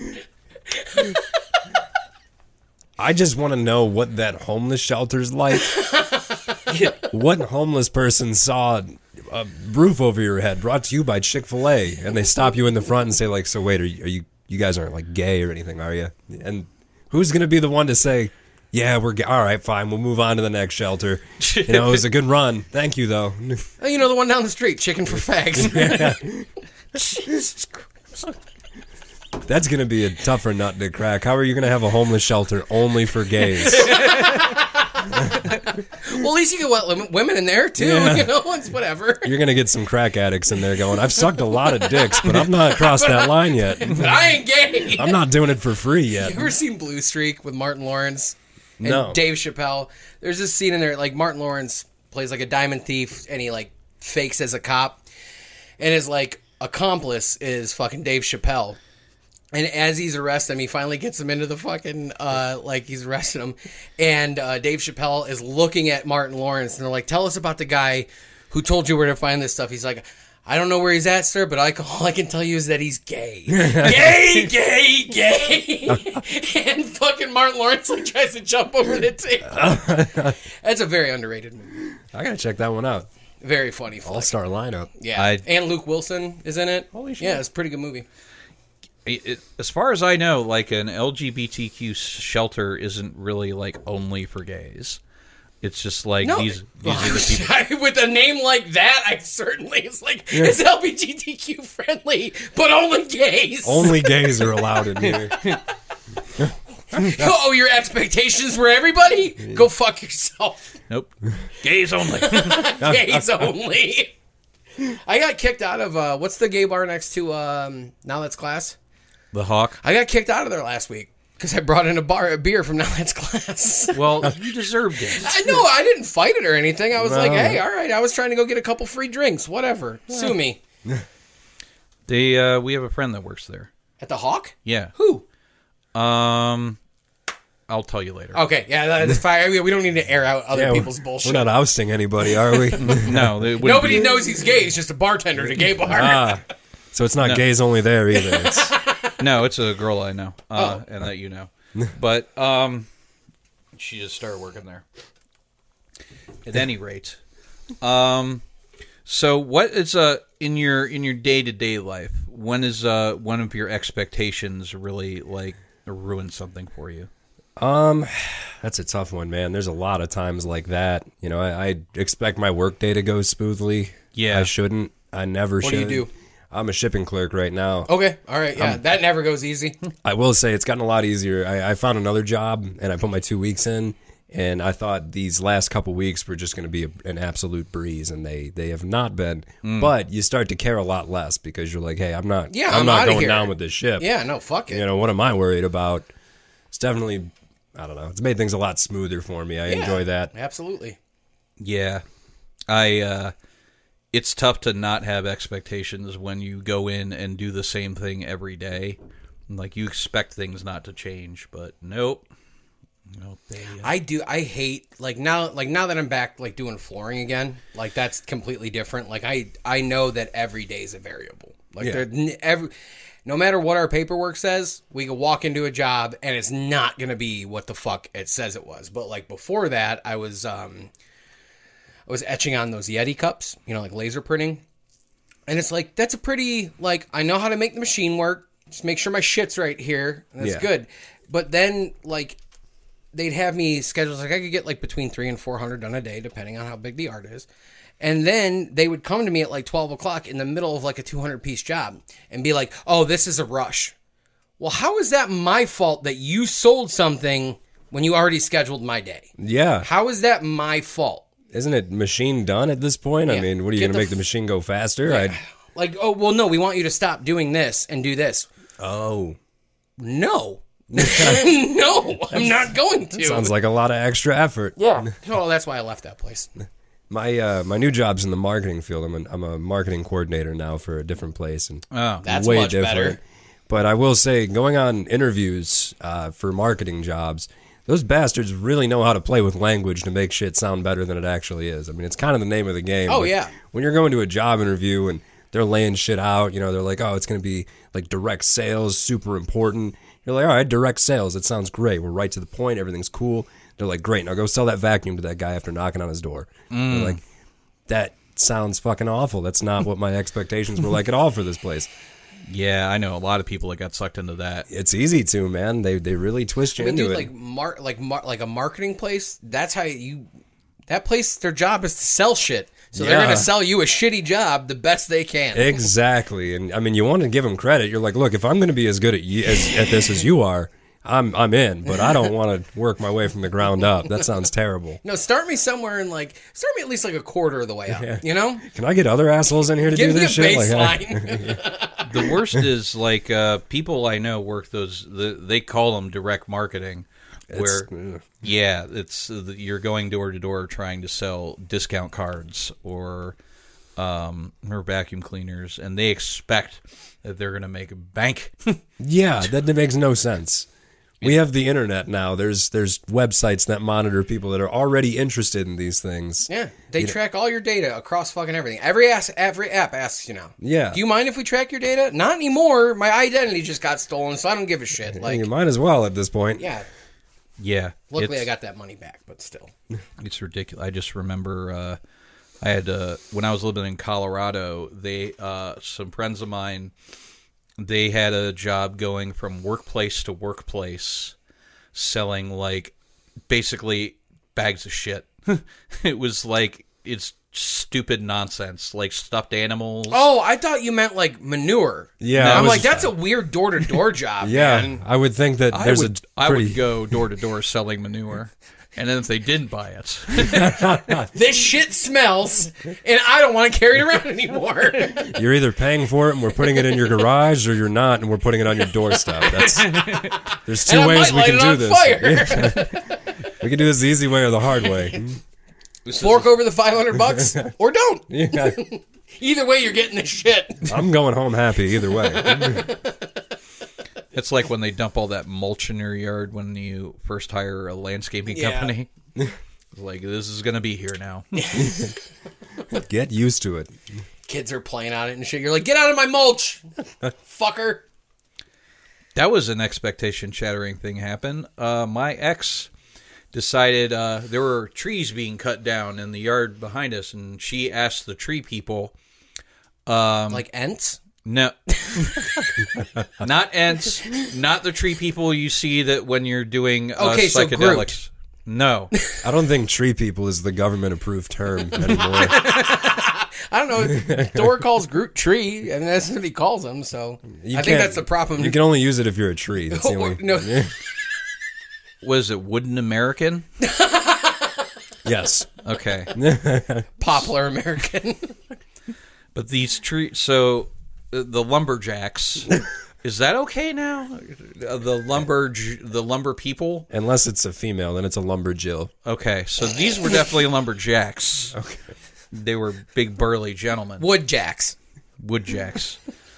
[SPEAKER 6] I just want to know what that homeless shelter's like. What homeless person saw a roof over your head brought to you by Chick-fil-A, and they stop you in the front and say, like, so wait, are you guys aren't like gay or anything, are you? And who's going to be the one to say, yeah, we're gay. All right, fine, we'll move on to the next shelter. You know, it was a good run. Thank you, though.
[SPEAKER 2] You know, the one down the street, Chicken for Fags.
[SPEAKER 6] Yeah.
[SPEAKER 2] Jesus Christ.
[SPEAKER 6] That's going to be a tougher nut to crack. How are you going to have a homeless shelter only for gays?
[SPEAKER 2] Well, at least you get women in there, too.
[SPEAKER 6] Yeah.
[SPEAKER 2] You know, it's whatever.
[SPEAKER 6] You're going to get some crack addicts in there going, I've sucked a lot of dicks, but I'm not across that line yet.
[SPEAKER 2] But I ain't gay.
[SPEAKER 6] I'm not doing it for free yet.
[SPEAKER 2] You ever seen Blue Streak with Martin Lawrence and
[SPEAKER 6] No.
[SPEAKER 2] Dave Chappelle? There's this scene in there, like, Martin Lawrence plays, like, a diamond thief, and he, like, fakes as a cop. And his, like, accomplice is fucking Dave Chappelle. And as he's arresting him, he finally gets him into the fucking, he's arresting him. And Dave Chappelle is looking at Martin Lawrence, and they're like, tell us about the guy who told you where to find this stuff. He's like, I don't know where he's at, sir, but all I can tell you is that he's gay. Gay, gay, gay. And fucking Martin Lawrence tries to jump over the table. That's a very underrated movie.
[SPEAKER 6] I gotta check that one out.
[SPEAKER 2] Very funny flick.
[SPEAKER 6] All-star lineup.
[SPEAKER 2] Yeah. And Luke Wilson is in it.
[SPEAKER 6] Holy shit.
[SPEAKER 2] Yeah, it's a pretty good movie.
[SPEAKER 1] As far as I know, like an LGBTQ shelter isn't really like only for gays. It's just like these are the people.
[SPEAKER 2] With a name like that, I certainly it's LGBTQ friendly, but only gays.
[SPEAKER 6] Only gays are allowed in here.
[SPEAKER 2] Oh, your expectations were everybody? Go fuck yourself.
[SPEAKER 1] Nope. Gays only.
[SPEAKER 2] Gays only. I got kicked out of what's the gay bar next to Now That's Class?
[SPEAKER 1] The Hawk.
[SPEAKER 2] I got kicked out of there last week. Because I brought in a beer from Now That's Class.
[SPEAKER 1] Well, you deserved it.
[SPEAKER 2] I know, I didn't fight it or anything. I was like, hey, all right, I was trying to go get a couple free drinks. Whatever. Sue me.
[SPEAKER 1] We have a friend that works there.
[SPEAKER 2] At the Hawk?
[SPEAKER 1] Yeah.
[SPEAKER 2] Who?
[SPEAKER 1] I'll tell you later.
[SPEAKER 2] Okay, yeah, that's fine. We don't need to air out other people's bullshit.
[SPEAKER 6] We're not ousting anybody, are we?
[SPEAKER 1] No.
[SPEAKER 2] Nobody knows he's gay. He's just a bartender at a gay bar.
[SPEAKER 6] So it's not gays only there either. It's...
[SPEAKER 1] No, it's a girl I know, and that you know. But she just started working there. At any rate, so what is in your day-to-day life? When is one of your expectations really like ruin something for you?
[SPEAKER 6] That's a tough one, man. There's a lot of times like that. You know, I expect my work day to go smoothly.
[SPEAKER 1] Yeah,
[SPEAKER 6] I shouldn't. I never should.
[SPEAKER 2] What do you do?
[SPEAKER 6] I'm a shipping clerk right now.
[SPEAKER 2] Okay, all right, yeah, that never goes easy.
[SPEAKER 6] I will say it's gotten a lot easier. I found another job, and I put my 2 weeks in, and I thought these last couple weeks were just going to be an absolute breeze, and they have not been. But you start to care a lot less because you're like, hey, I'm not going down with this ship.
[SPEAKER 2] Yeah, no, fuck it.
[SPEAKER 6] You know, what am I worried about? It's definitely, I don't know, it's made things a lot smoother for me. I enjoy that.
[SPEAKER 2] Absolutely.
[SPEAKER 1] Yeah, it's tough to not have expectations when you go in and do the same thing every day. Like, you expect things not to change, but nope.
[SPEAKER 2] I hate, now that I'm back, doing flooring again, that's completely different. I know that every day is a variable. No matter what our paperwork says, we can walk into a job and it's not going to be what the fuck it says it was. But, before that, I was etching on those Yeti cups, laser printing. And it's that's a pretty, I know how to make the machine work. Just make sure my shit's right here. And that's good. But then, they'd have me scheduled, I could get, between 300 and 400 done a day, depending on how big the art is. And then they would come to me at, 12 o'clock in the middle of, a 200-piece job and be like, oh, this is a rush. Well, how is that my fault that you sold something when you already scheduled my day?
[SPEAKER 6] Yeah.
[SPEAKER 2] How is that my fault?
[SPEAKER 6] Isn't it machine done at this point?
[SPEAKER 2] Yeah.
[SPEAKER 6] I mean, what are you going to make the machine go faster?
[SPEAKER 2] Yeah. Oh, well, no, we want you to stop doing this and do this.
[SPEAKER 6] Oh.
[SPEAKER 2] No. No, I'm not going to.
[SPEAKER 6] Sounds like a lot of extra effort.
[SPEAKER 2] Yeah. Oh, that's why I left that place.
[SPEAKER 6] My new job's in the marketing field. I'm a marketing coordinator now for a different place, and
[SPEAKER 2] that's
[SPEAKER 6] way
[SPEAKER 2] much
[SPEAKER 6] different.
[SPEAKER 2] better.
[SPEAKER 6] But I will say, going on interviews for marketing jobs, those bastards really know how to play with language to make shit sound better than it actually is. I mean, it's kind of the name of the game.
[SPEAKER 2] Oh,
[SPEAKER 6] but
[SPEAKER 2] yeah.
[SPEAKER 6] When you're going to a job interview and they're laying shit out, they're like, oh, it's going to be direct sales, super important. You're like, all right, direct sales. It sounds great. We're right to the point. Everything's cool. They're like, great. Now go sell that vacuum to that guy after knocking on his door. They're like, that sounds fucking awful. That's not what my expectations were at all for this place.
[SPEAKER 1] Yeah, I know a lot of people that got sucked into that.
[SPEAKER 6] It's easy to, man. They really twist you into it.
[SPEAKER 2] Like a marketing place. That's how that place. Their job is to sell shit. So they're going to sell you a shitty job the best they can.
[SPEAKER 6] Exactly. And I mean, you want to give them credit. You're like, look, if I'm going to be as good at this as you are, I'm in, but I don't want to work my way from the ground up. That sounds terrible.
[SPEAKER 2] No, start me somewhere and start me at least a quarter of the way up. Yeah.
[SPEAKER 6] Can I get other assholes in here to do this shit?
[SPEAKER 2] Give me a baseline.
[SPEAKER 1] The worst is people I know work those. They call them direct marketing. It's you're going door to door trying to sell discount cards or or vacuum cleaners, and they expect that they're going to make a bank.
[SPEAKER 6] Yeah, that makes no sense. We have the internet now. There's websites that monitor people that are already interested in these things.
[SPEAKER 2] Yeah, they track all your data across fucking everything. Every app asks you now.
[SPEAKER 6] Yeah.
[SPEAKER 2] Do you mind if we track your data? Not anymore. My identity just got stolen, so I don't give a shit. Like,
[SPEAKER 6] you might as well at this point.
[SPEAKER 2] yeah.
[SPEAKER 1] Yeah.
[SPEAKER 2] Luckily, I got that money back, but still.
[SPEAKER 1] It's ridiculous. I just remember I had when I was living in Colorado, they some friends of mine, they had a job going from workplace to workplace selling like basically bags of shit. It was like it's stupid nonsense, like stuffed animals.
[SPEAKER 2] Oh, I thought you meant like manure.
[SPEAKER 6] Yeah,
[SPEAKER 2] I'm
[SPEAKER 6] I was-
[SPEAKER 2] like, that's a weird door-to-door job,
[SPEAKER 6] Yeah,
[SPEAKER 2] man.
[SPEAKER 6] I would think that there's
[SPEAKER 1] I would go door to door selling manure. And then if they didn't buy it,
[SPEAKER 2] This shit smells, and I don't want to carry it around anymore.
[SPEAKER 6] You're either paying for it and we're putting it in your garage, or you're not and we're putting it on your doorstep. There's two
[SPEAKER 2] And I
[SPEAKER 6] ways
[SPEAKER 2] might
[SPEAKER 6] we
[SPEAKER 2] light
[SPEAKER 6] can
[SPEAKER 2] it
[SPEAKER 6] do
[SPEAKER 2] on
[SPEAKER 6] this.
[SPEAKER 2] fire.
[SPEAKER 6] We can do this the easy way or the hard way.
[SPEAKER 2] Fork over the $500 or don't.
[SPEAKER 6] Yeah,
[SPEAKER 2] Either way, you're getting this shit.
[SPEAKER 6] I'm going home happy either way.
[SPEAKER 1] it's like when they dump all that mulch in your yard when you first hire a landscaping
[SPEAKER 2] Yeah.
[SPEAKER 1] company. Like, this is going to be here now.
[SPEAKER 6] Get used to it.
[SPEAKER 2] Kids are playing on it and shit. You're like, get out of my mulch, fucker.
[SPEAKER 1] That was an expectation shattering thing happen. My ex decided there were trees being cut down in the yard behind us, and she asked the tree people.
[SPEAKER 2] Like Ents?
[SPEAKER 1] No, not Ents, not the tree people you see that when you're doing
[SPEAKER 2] Okay, so
[SPEAKER 1] psychedelics.
[SPEAKER 2] Groot.
[SPEAKER 1] No,
[SPEAKER 6] I don't think tree people is the government approved term anymore.
[SPEAKER 2] I don't know. Thor calls Groot tree, and that's what he calls him. So I think
[SPEAKER 6] can't-
[SPEAKER 2] that's the problem.
[SPEAKER 6] You can only use it if you're a tree. That's the only.
[SPEAKER 2] No.
[SPEAKER 1] was it Wooden American?
[SPEAKER 6] Yes.
[SPEAKER 1] Okay,
[SPEAKER 2] Poplar American.
[SPEAKER 1] but these trees. So the lumberjacks. Is that okay now? The lumber people.
[SPEAKER 6] Unless it's a female, then it's a lumberjill.
[SPEAKER 1] Okay, so these were definitely lumberjacks. Okay, they were big burly gentlemen.
[SPEAKER 2] Woodjacks.
[SPEAKER 1] Woodjacks.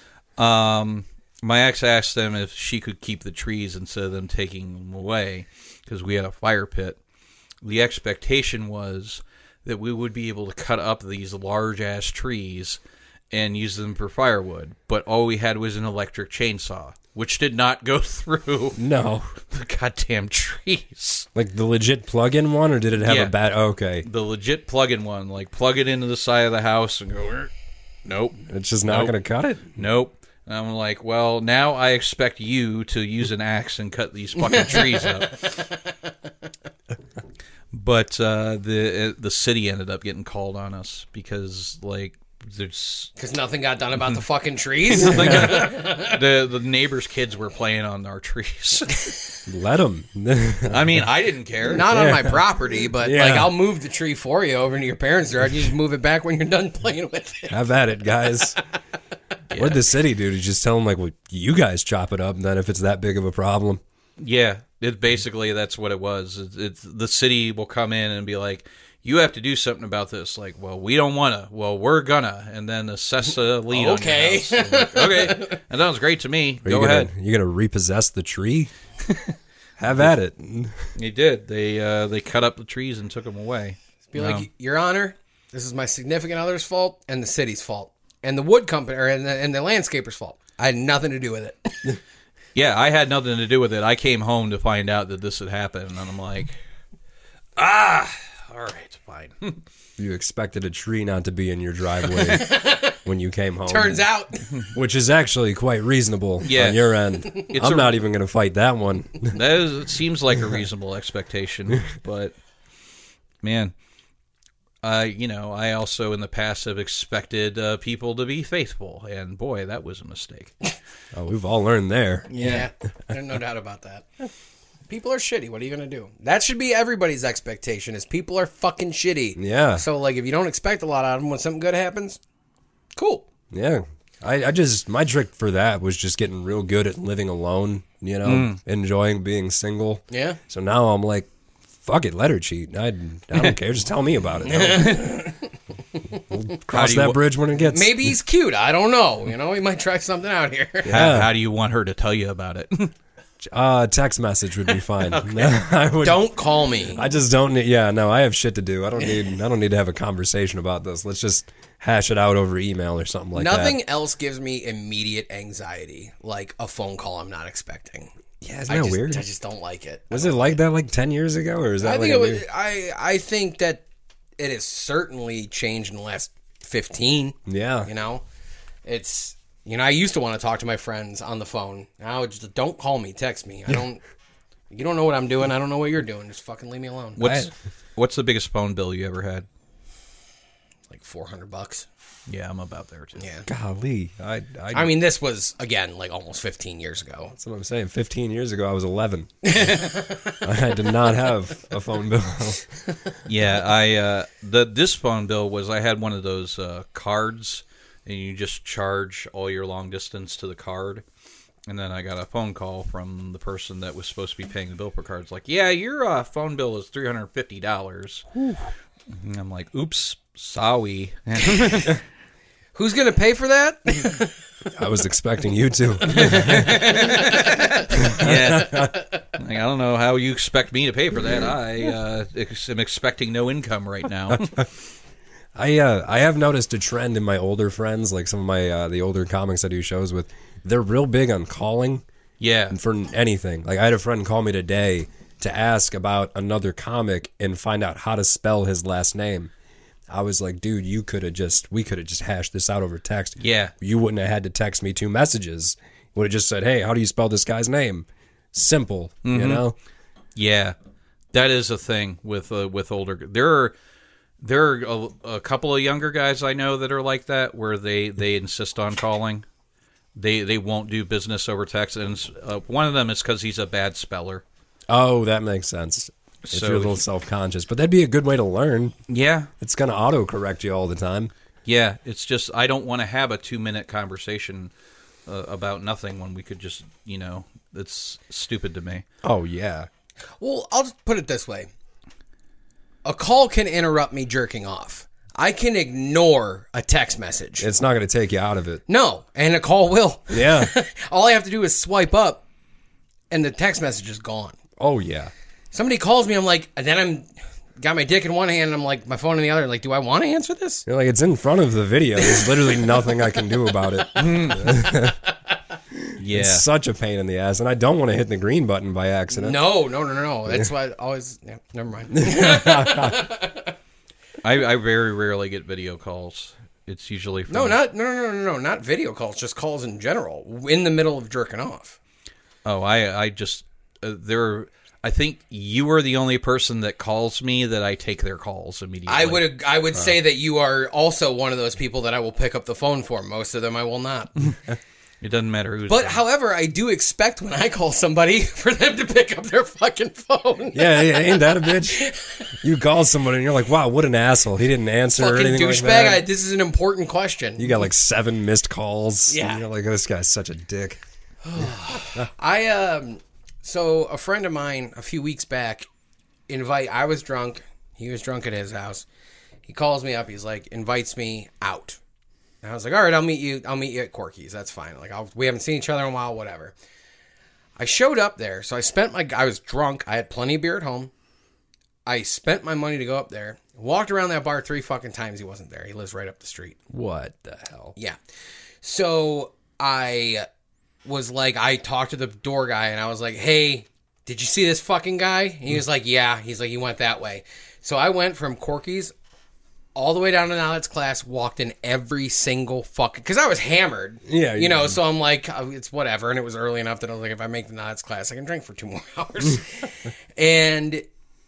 [SPEAKER 1] My ex asked them if she could keep the trees instead of them taking them away because we had a fire pit. The expectation was that we would be able to cut up these large ass trees and use them for firewood, but all we had was an electric chainsaw, which did not go through
[SPEAKER 6] No.
[SPEAKER 1] the goddamn trees.
[SPEAKER 6] Like the legit plug-in one, or did it have
[SPEAKER 1] Yeah.
[SPEAKER 6] a bad? Okay,
[SPEAKER 1] The legit plug-in one, like plug it into the side of the house and go, "Er." Nope.
[SPEAKER 6] it's just not
[SPEAKER 1] Nope.
[SPEAKER 6] going to cut it.
[SPEAKER 1] Nope. And I'm like, well, now I expect you to use an axe and cut these fucking trees up. But the city ended up getting called on us because, like, there's
[SPEAKER 2] Because nothing got done about the fucking trees.
[SPEAKER 1] the neighbors' kids were playing on our trees.
[SPEAKER 6] Let them.
[SPEAKER 1] I mean, I didn't care.
[SPEAKER 2] Not on my property, but
[SPEAKER 6] Yeah.
[SPEAKER 2] like I'll move the tree for you over to your parents' yard. You just move it back when you're done playing with it.
[SPEAKER 6] Have at it, guys. What'd the city do? To just tell them, like, well, you guys chop it up, and then if it's that big of a problem.
[SPEAKER 1] Yeah, basically that's what it was. It's the city will come in and be like, you have to do something about this. Like, well, we don't want to. Well, we're gonna. And then assess a lien
[SPEAKER 2] Okay.
[SPEAKER 1] on your house. Like, okay, that sounds great to me.
[SPEAKER 6] Are
[SPEAKER 1] Go
[SPEAKER 6] you
[SPEAKER 1] ahead.
[SPEAKER 6] You gonna repossess the tree? Have at it.
[SPEAKER 1] They did. They cut up the trees and took them away.
[SPEAKER 2] Be like, Your Honor, this is my significant other's fault and the city's fault and the wood company and the landscaper's fault. I had nothing to do with it.
[SPEAKER 1] Yeah, I had nothing to do with it. I came home to find out that this had happened, and I'm like, all right, fine.
[SPEAKER 6] You expected a tree not to be in your driveway when you came home.
[SPEAKER 2] Turns out,
[SPEAKER 6] Which is actually quite reasonable
[SPEAKER 1] Yeah.
[SPEAKER 6] on your end. I'm not even going to fight that one.
[SPEAKER 1] It seems like a reasonable expectation, but man, I also in the past have expected people to be faithful, and boy, that was a mistake.
[SPEAKER 6] Oh, we've all learned there.
[SPEAKER 2] yeah, there's no doubt about that. People are shitty. What are you going to do? That should be everybody's expectation is people are fucking shitty.
[SPEAKER 6] Yeah.
[SPEAKER 2] So, like, if you don't expect a lot out of them when something good happens, cool.
[SPEAKER 6] Yeah. My trick for that was just getting real good at living alone, enjoying being single.
[SPEAKER 2] Yeah.
[SPEAKER 6] So now I'm like, fuck it, let her cheat. I don't care. Just tell me about it. Cross that bridge when it gets.
[SPEAKER 2] Maybe he's cute. I don't know. You know, he might try something out here.
[SPEAKER 1] How do you want her to tell you about it?
[SPEAKER 6] Text message would be fine. I would,
[SPEAKER 2] Don't call me.
[SPEAKER 6] I just don't need. Yeah, no, I have shit to do. I don't need to have a conversation about this. Let's just hash it out over email or something like that.
[SPEAKER 2] Nothing else gives me immediate anxiety like a phone call I'm not expecting.
[SPEAKER 6] Yeah, isn't that weird?
[SPEAKER 2] I just don't like it.
[SPEAKER 6] Was it like that like 10 years ago, or is that?
[SPEAKER 2] I
[SPEAKER 6] like
[SPEAKER 2] think it was. I think that it has certainly changed in the last 15.
[SPEAKER 6] Yeah.
[SPEAKER 2] You know, it's. You know, I used to want to talk to my friends on the phone. Now, just don't call me, text me. You don't know what I'm doing. I don't know what you're doing. Just fucking leave me alone.
[SPEAKER 1] What's the biggest phone bill you ever had?
[SPEAKER 2] Like $400.
[SPEAKER 1] Yeah, I'm about there too.
[SPEAKER 2] Yeah.
[SPEAKER 6] Golly,
[SPEAKER 2] I mean, this was again like almost 15 years ago.
[SPEAKER 6] That's what I'm saying. 15 years ago, I was 11. I did not have a phone bill.
[SPEAKER 1] Yeah, this phone bill was I had one of those cards, and you just charge all your long distance to the card. And then I got a phone call from the person that was supposed to be paying the bill per card. It's like, yeah, your phone bill is $350. And I'm like, oops, sorry.
[SPEAKER 2] Who's going to pay for that?
[SPEAKER 6] I was expecting you to.
[SPEAKER 1] Yeah. Like, I don't know how you expect me to pay for that. I am expecting no income right now.
[SPEAKER 6] I have noticed a trend in my older friends, like some of my the older comics I do shows with. They're real big on calling.
[SPEAKER 1] Yeah.
[SPEAKER 6] For anything. Like I had a friend call me today to ask about another comic and find out how to spell his last name. I was like, dude, we could have just hashed this out over text.
[SPEAKER 1] Yeah.
[SPEAKER 6] You wouldn't have had to text me 2 messages. You would have just said, hey, how do you spell this guy's name? Simple, you know?
[SPEAKER 1] Yeah. That is a thing with older. There are a couple of younger guys I know that are like that, where they insist on calling. They won't do business over text, and one of them is because he's a bad speller.
[SPEAKER 6] Oh, that makes sense. If you're a little self-conscious. But that'd be a good way to learn.
[SPEAKER 1] Yeah.
[SPEAKER 6] It's going to auto-correct you all the time.
[SPEAKER 1] Yeah, it's just I don't want to have a 2-minute conversation about nothing when we could just, it's stupid to me.
[SPEAKER 6] Oh, yeah.
[SPEAKER 2] Well, I'll just put it this way. A call can interrupt me jerking off. I can ignore a text message.
[SPEAKER 6] It's not going to take you out of it.
[SPEAKER 2] No, and a call will.
[SPEAKER 6] Yeah.
[SPEAKER 2] All I have to do is swipe up, and the text message is gone.
[SPEAKER 6] Oh, yeah.
[SPEAKER 2] Somebody calls me, I'm like, and then I'm got my dick in one hand, and I'm like, my phone in the other. Like, do I want to answer this?
[SPEAKER 6] You're like, it's in front of the video. There's literally nothing I can do about it.
[SPEAKER 1] Yeah.
[SPEAKER 6] It's such a pain in the ass, and I don't want to hit the green button by accident.
[SPEAKER 2] No. That's why I always... Yeah, never mind.
[SPEAKER 1] I very rarely get video calls. It's usually from...
[SPEAKER 2] No, not video calls, just calls in general, in the middle of jerking off.
[SPEAKER 1] Oh, I just... I think you are the only person that calls me that I take their calls immediately.
[SPEAKER 2] I would say that you are also one of those people that I will pick up the phone for. Most of them I will not.
[SPEAKER 1] It doesn't matter who's...
[SPEAKER 2] But, however, I do expect when I call somebody for them to pick up their fucking phone.
[SPEAKER 6] Yeah, ain't that a bitch? You call somebody and you're like, wow, what an asshole. He didn't answer or
[SPEAKER 2] Fucking
[SPEAKER 6] anything like
[SPEAKER 2] douchebag.
[SPEAKER 6] that.
[SPEAKER 2] This is an important question.
[SPEAKER 6] You got like 7 missed calls.
[SPEAKER 2] Yeah.
[SPEAKER 6] And you're like, this guy's such a dick.
[SPEAKER 2] So a friend of mine a few weeks back I was drunk. He was drunk at his house. He calls me up. He's like, invites me out. And I was like, all right, I'll meet you at Corky's. That's fine. Like, we haven't seen each other in a while, whatever. I showed up there. So I was drunk. I had plenty of beer at home. I spent my money to go up there. Walked around that bar 3 fucking times. He wasn't there. He lives right up the street.
[SPEAKER 6] What the hell?
[SPEAKER 2] Yeah. So I was like, I talked to the door guy and I was like, hey, did you see this fucking guy? And he was like, yeah. He's like, he went that way. So I went from Corky's all the way down to Nollet's class, walked in every single fucking... Because I was hammered.
[SPEAKER 6] Yeah.
[SPEAKER 2] So I'm like, it's whatever. And it was early enough that I was like, if I make the Nollet's class, I can drink for 2 more hours. And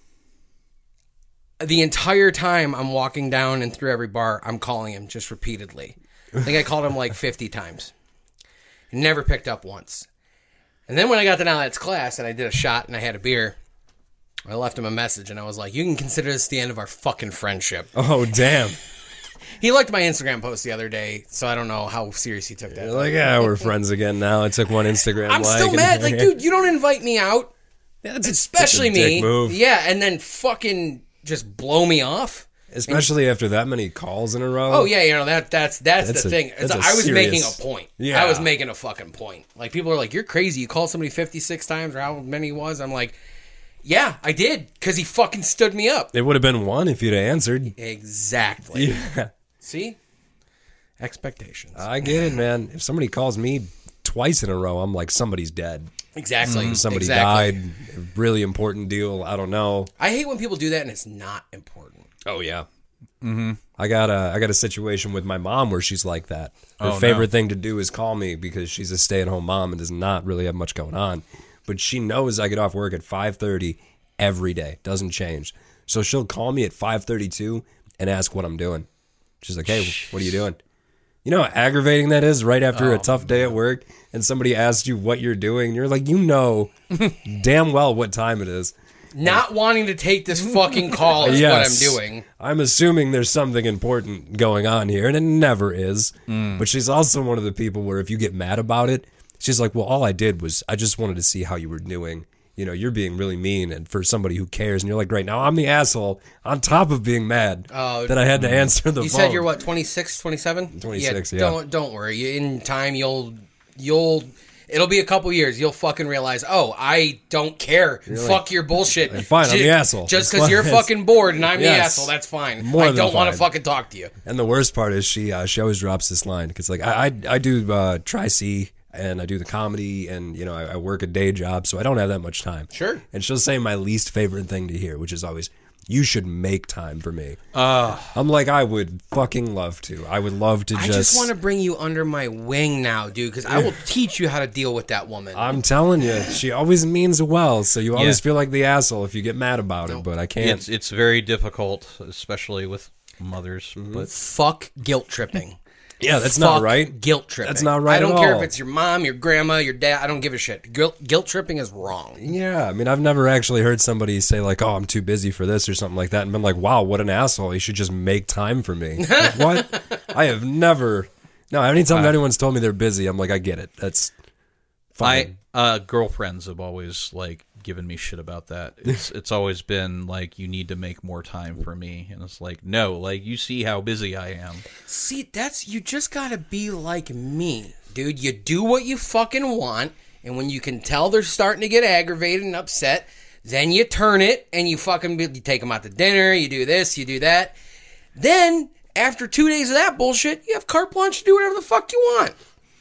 [SPEAKER 2] the entire time I'm walking down and through every bar, I'm calling him just repeatedly. I think I called him like 50 times. Never picked up once. And then when I got to Nollet's class and I did a shot and I had a beer, I left him a message and I was like, you can consider this the end of our fucking friendship.
[SPEAKER 6] Oh, damn.
[SPEAKER 2] He liked my Instagram post the other day, so I don't know how serious he took that.
[SPEAKER 6] You're like, yeah, we're friends again now. I took one Instagram
[SPEAKER 2] I'm still mad. Like, dude, you don't invite me out.
[SPEAKER 6] Yeah,
[SPEAKER 2] Especially
[SPEAKER 6] that's a dick
[SPEAKER 2] me.
[SPEAKER 6] move.
[SPEAKER 2] Yeah, and then fucking just blow me off.
[SPEAKER 6] Especially after that many calls in a row.
[SPEAKER 2] Oh yeah, that's the thing. I was making a point.
[SPEAKER 6] Yeah.
[SPEAKER 2] I was making a fucking point. Like people are like, "You're crazy. You called somebody 56 times or how many it was." I'm like, "Yeah, I did because he fucking stood me up."
[SPEAKER 6] It would have been one if you'd have answered.
[SPEAKER 2] Exactly.
[SPEAKER 6] Yeah.
[SPEAKER 2] See, expectations.
[SPEAKER 6] I get it, man. If somebody calls me twice in a row, I'm like, somebody's dead.
[SPEAKER 2] Exactly.
[SPEAKER 6] Somebody
[SPEAKER 2] exactly.
[SPEAKER 6] died. Really important deal. I don't know.
[SPEAKER 2] I hate when people do that and it's not important.
[SPEAKER 6] Oh yeah. Mm-hmm. I got a situation with my mom where she's like that. Her
[SPEAKER 1] Oh,
[SPEAKER 6] favorite
[SPEAKER 1] no.
[SPEAKER 6] thing to do is call me because she's a stay-at-home mom and does not really have much going on. But she knows I get off work at 5:30 every day. Doesn't change. So she'll call me at 5:32 and ask what I'm doing. She's like, "Hey, what are you doing?" You know how aggravating that is right after a tough day at work and somebody asks you what you're doing. And you're like, you know damn well what time it is.
[SPEAKER 2] Not wanting to take this fucking call is what I'm doing.
[SPEAKER 6] I'm assuming there's something important going on here, and it never is. But she's also one of the people where if you get mad about it, she's like, well, all I did was I just wanted to see how you were doing. You know, you're being really mean and for somebody who cares. And you're like, right now, I'm the asshole on top of being mad that I had to answer the phone.
[SPEAKER 2] You said you're what, 26, 27?
[SPEAKER 6] 26, yeah.
[SPEAKER 2] Don't worry. In time, it'll be a couple years. You'll fucking realize, oh, I don't care. Fuck your bullshit.
[SPEAKER 6] Fine, I'm the asshole.
[SPEAKER 2] Just
[SPEAKER 6] That's
[SPEAKER 2] because you're
[SPEAKER 6] fine.
[SPEAKER 2] fucking bored and I'm the
[SPEAKER 6] Yes.
[SPEAKER 2] asshole, that's fine.
[SPEAKER 6] More
[SPEAKER 2] I
[SPEAKER 6] than
[SPEAKER 2] don't want to
[SPEAKER 6] fine.
[SPEAKER 2] fucking talk to you.
[SPEAKER 6] And the worst part is she always drops this line because like I do Tri-C and I do the comedy and you know I work a day job so I don't have that much time.
[SPEAKER 2] Sure.
[SPEAKER 6] And she'll say my least favorite thing to hear, which is always, "You should make time for me." I'm like, I would fucking love to. I would love to
[SPEAKER 2] I just want to bring you under my wing now, dude, because I will teach you how to deal with that woman.
[SPEAKER 6] I'm telling you, she always means well, so you always
[SPEAKER 1] Yeah.
[SPEAKER 6] feel like the asshole if you get mad about it. But I can't.
[SPEAKER 1] It's very difficult, especially with mothers. But
[SPEAKER 2] Fuck guilt tripping.
[SPEAKER 6] Yeah, that's
[SPEAKER 2] Fuck
[SPEAKER 6] not right.
[SPEAKER 2] Guilt tripping.
[SPEAKER 6] That's not right
[SPEAKER 2] I don't
[SPEAKER 6] at
[SPEAKER 2] care
[SPEAKER 6] all.
[SPEAKER 2] if it's your mom, your grandma, your dad. I don't give a shit. Guilt tripping is wrong.
[SPEAKER 6] Yeah, I mean, I've never actually heard somebody say like, "Oh, I'm too busy for this" or something like that, and been like, "Wow, what an asshole! He should just make time for me." Like, what? I have never. No, anytime anyone's told me they're busy, I'm like, I get it. That's fine.
[SPEAKER 1] Girlfriends have always like given me shit about that. It's always been like, you need to make more time for me, and it's like, no, like you see how busy I am.
[SPEAKER 2] See, you just gotta be like me, dude. You do what you fucking want, and when you can tell they're starting to get aggravated and upset, then you turn it and you take them out to dinner, you do this, you do that. Then, after 2 days of that bullshit, you have carte blanche to do whatever the fuck you want.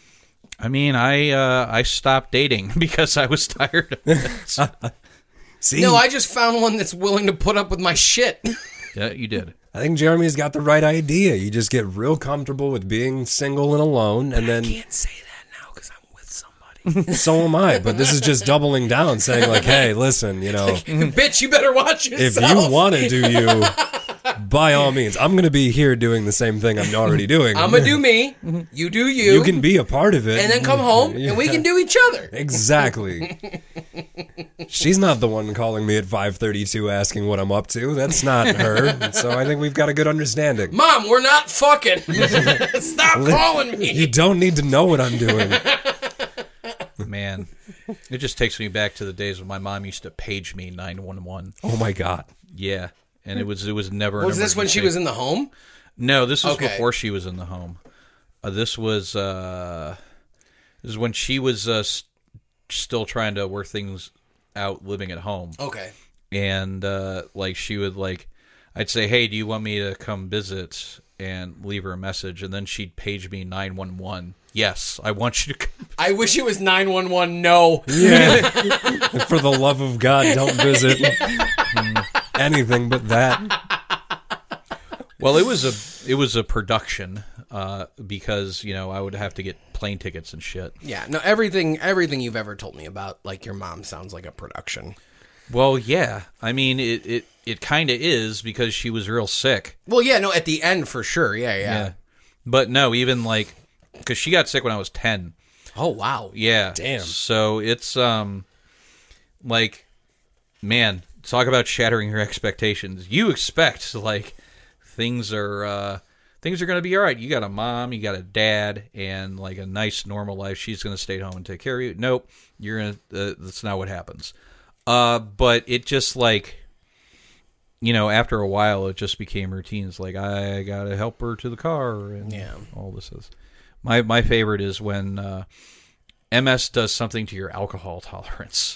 [SPEAKER 1] I mean, I stopped dating because I was tired of it.
[SPEAKER 6] See,
[SPEAKER 2] No, I just found one that's willing to put up with my shit.
[SPEAKER 1] Yeah, you did.
[SPEAKER 6] I think Jeremy's got the right idea. You just get real comfortable with being single and alone, and then
[SPEAKER 2] Can't say that now because I'm with somebody.
[SPEAKER 6] so am I. But this is just doubling down, saying like, "Hey, listen, you know,
[SPEAKER 2] Bitch, you better watch
[SPEAKER 6] if
[SPEAKER 2] yourself.
[SPEAKER 6] you want to do you, by all means, I'm going to be here doing the same thing I'm already doing.
[SPEAKER 2] I'm gonna do me, you do you.
[SPEAKER 6] You can be a part of it,
[SPEAKER 2] and then come home and we can do each other.
[SPEAKER 6] Exactly. She's not the one calling me at 5:32 asking what I'm up to. That's not her. So I think we've got a good understanding.
[SPEAKER 2] Mom, we're not fucking. Stop calling me.
[SPEAKER 6] You don't need to know what I'm doing.
[SPEAKER 1] Man, it just takes me back to the days when my mom used to page me 911.
[SPEAKER 6] Oh my God.
[SPEAKER 1] Yeah, and it was never. an
[SPEAKER 2] Was this when she
[SPEAKER 1] emergency.
[SPEAKER 2] was in the home?
[SPEAKER 1] No, this was
[SPEAKER 2] Okay.
[SPEAKER 1] before she was in the home. This was when she was still trying to work things out, living at home.
[SPEAKER 2] Okay.
[SPEAKER 1] And like she would like, I'd say, "Hey, do you want me to come visit?" and leave her a message, and then she'd page me 911. Yes, I want you to come.
[SPEAKER 2] I wish it was 911. No.
[SPEAKER 6] Yeah. For the love of God, don't visit. Anything but that.
[SPEAKER 1] Well, it was a production because I would have to get plane tickets and shit.
[SPEAKER 2] Yeah. No. Everything you've ever told me about, like your mom, sounds like a production.
[SPEAKER 1] Well, yeah. I mean, it kind of is because she was real sick.
[SPEAKER 2] Well, yeah. No. At the end, for sure. Yeah.
[SPEAKER 1] But no, even like, because she got sick when I was 10.
[SPEAKER 2] Oh wow.
[SPEAKER 1] Yeah.
[SPEAKER 6] Damn.
[SPEAKER 1] So it's like, man, talk about shattering your expectations. You expect like things are going to be all right. You got a mom, you got a dad, and like a nice normal life. She's going to stay home and take care of you. Nope, you're gonna. That's not what happens. But it just like, after a while, it just became routine. It's like, I got to help her to the car, and all this is. My favorite is when MS does something to your alcohol tolerance.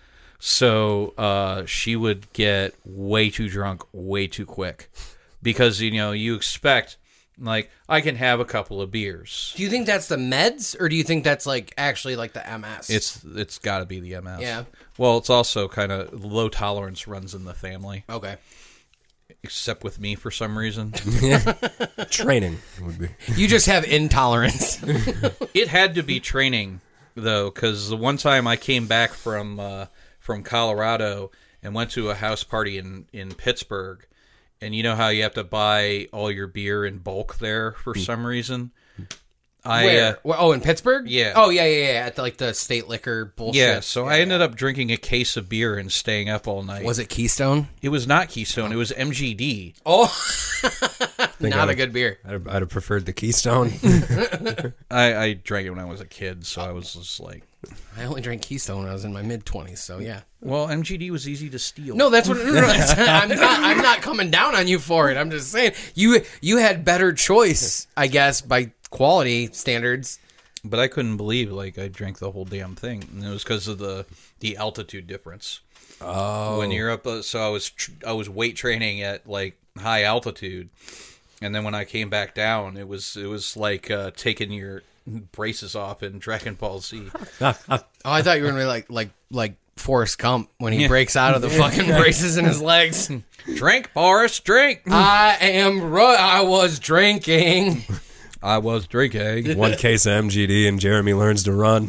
[SPEAKER 1] So she would get way too drunk way too quick because, you expect, like, I can have a couple of beers.
[SPEAKER 2] Do you think that's the meds, or do you think that's actually the MS?
[SPEAKER 1] It's got to be the MS.
[SPEAKER 2] Yeah.
[SPEAKER 1] Well, it's also kind of low tolerance runs in the family.
[SPEAKER 2] Okay.
[SPEAKER 1] Except with me for some reason.
[SPEAKER 6] Training would be.
[SPEAKER 2] You just have intolerance.
[SPEAKER 1] It had to be training, though, because the one time I came back from Colorado and went to a house party in Pittsburgh, and you know how you have to buy all your beer in bulk there for some reason?
[SPEAKER 2] Where? In Pittsburgh?
[SPEAKER 1] Yeah.
[SPEAKER 2] Oh, yeah. At the state liquor bullshit.
[SPEAKER 1] Yeah, so I ended up drinking a case of beer and staying up all night.
[SPEAKER 2] Was it Keystone?
[SPEAKER 1] It was not Keystone. It was MGD.
[SPEAKER 2] Oh, not a good beer.
[SPEAKER 6] I'd have preferred the Keystone.
[SPEAKER 1] I drank it when I was a kid, so I was just like...
[SPEAKER 2] I only drank Keystone when I was in my mid-20s, so yeah.
[SPEAKER 1] Well, MGD was easy to steal.
[SPEAKER 2] No, that's what... I'm not coming down on you for it. I'm just saying, you had better choice, I guess, by quality standards.
[SPEAKER 1] But I couldn't believe, I drank the whole damn thing. And it was because of the altitude difference.
[SPEAKER 6] Oh.
[SPEAKER 1] When you're up... So I was weight training at, high altitude. And then when I came back down, it was like taking your braces off in Dragon Ball Z.
[SPEAKER 2] Oh, I thought you were going to be like Forrest Gump when he breaks out of the fucking braces in his legs.
[SPEAKER 1] Drink, Boris, drink!
[SPEAKER 2] I was drinking.
[SPEAKER 1] I was drinking.
[SPEAKER 6] One case of MGD and Jeremy learns to run.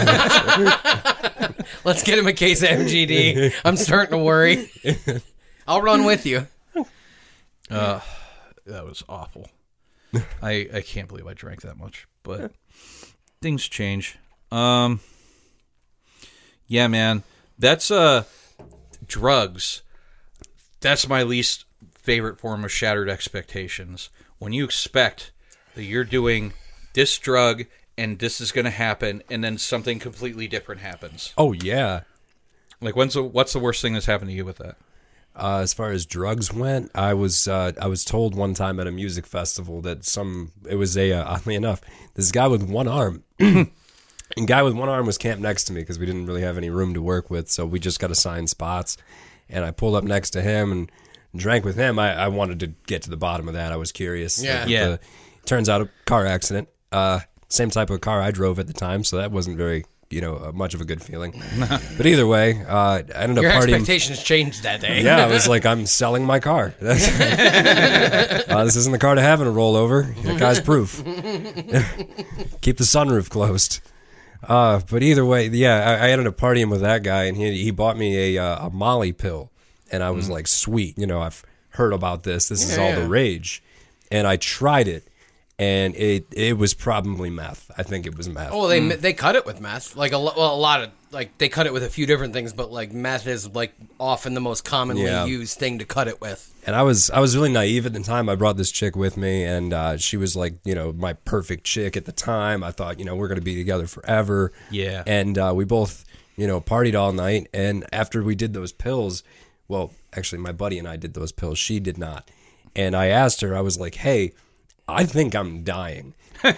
[SPEAKER 2] Let's get him a case of MGD. I'm starting to worry. I'll run with you.
[SPEAKER 1] That was awful. I can't believe I drank that much, but things change. Yeah, man. That's drugs. That's my least favorite form of shattered expectations. When you expect that you're doing this drug and this is going to happen, and then something completely different happens.
[SPEAKER 6] Oh, yeah.
[SPEAKER 1] What's the worst thing that's happened to you with that?
[SPEAKER 6] As far as drugs went, I was told one time at a music festival that it was oddly enough, this guy with one arm, and guy with one arm was camped next to me because we didn't really have any room to work with, so we just got assigned spots, and I pulled up next to him and drank with him. I wanted to get to the bottom of that. I was curious.
[SPEAKER 2] Yeah.
[SPEAKER 6] Turns out a car accident. Same type of car I drove at the time, so that wasn't very much of a good feeling. But either way, I ended up
[SPEAKER 2] Your
[SPEAKER 6] partying.
[SPEAKER 2] expectations changed that day.
[SPEAKER 6] Yeah, I was like, I'm selling my car. This isn't the car to have in a rollover. That guy's proof. Keep the sunroof closed. But either way, yeah, I ended up partying with that guy, and he bought me a Molly pill, and I was like, sweet, I've heard about this. This is all the rage, and I tried it. And it was probably meth. I think it was meth.
[SPEAKER 2] Oh, they cut it with meth. A lot of they cut it with a few different things, but meth is often the most commonly used thing to cut it with.
[SPEAKER 6] And I was really naive at the time. I brought this chick with me, and she was my perfect chick at the time. I thought we're gonna be together forever.
[SPEAKER 1] Yeah.
[SPEAKER 6] And we both partied all night. And after we did those pills, well, actually my buddy and I did those pills. She did not. And I asked her. I was like, hey, I think I'm dying.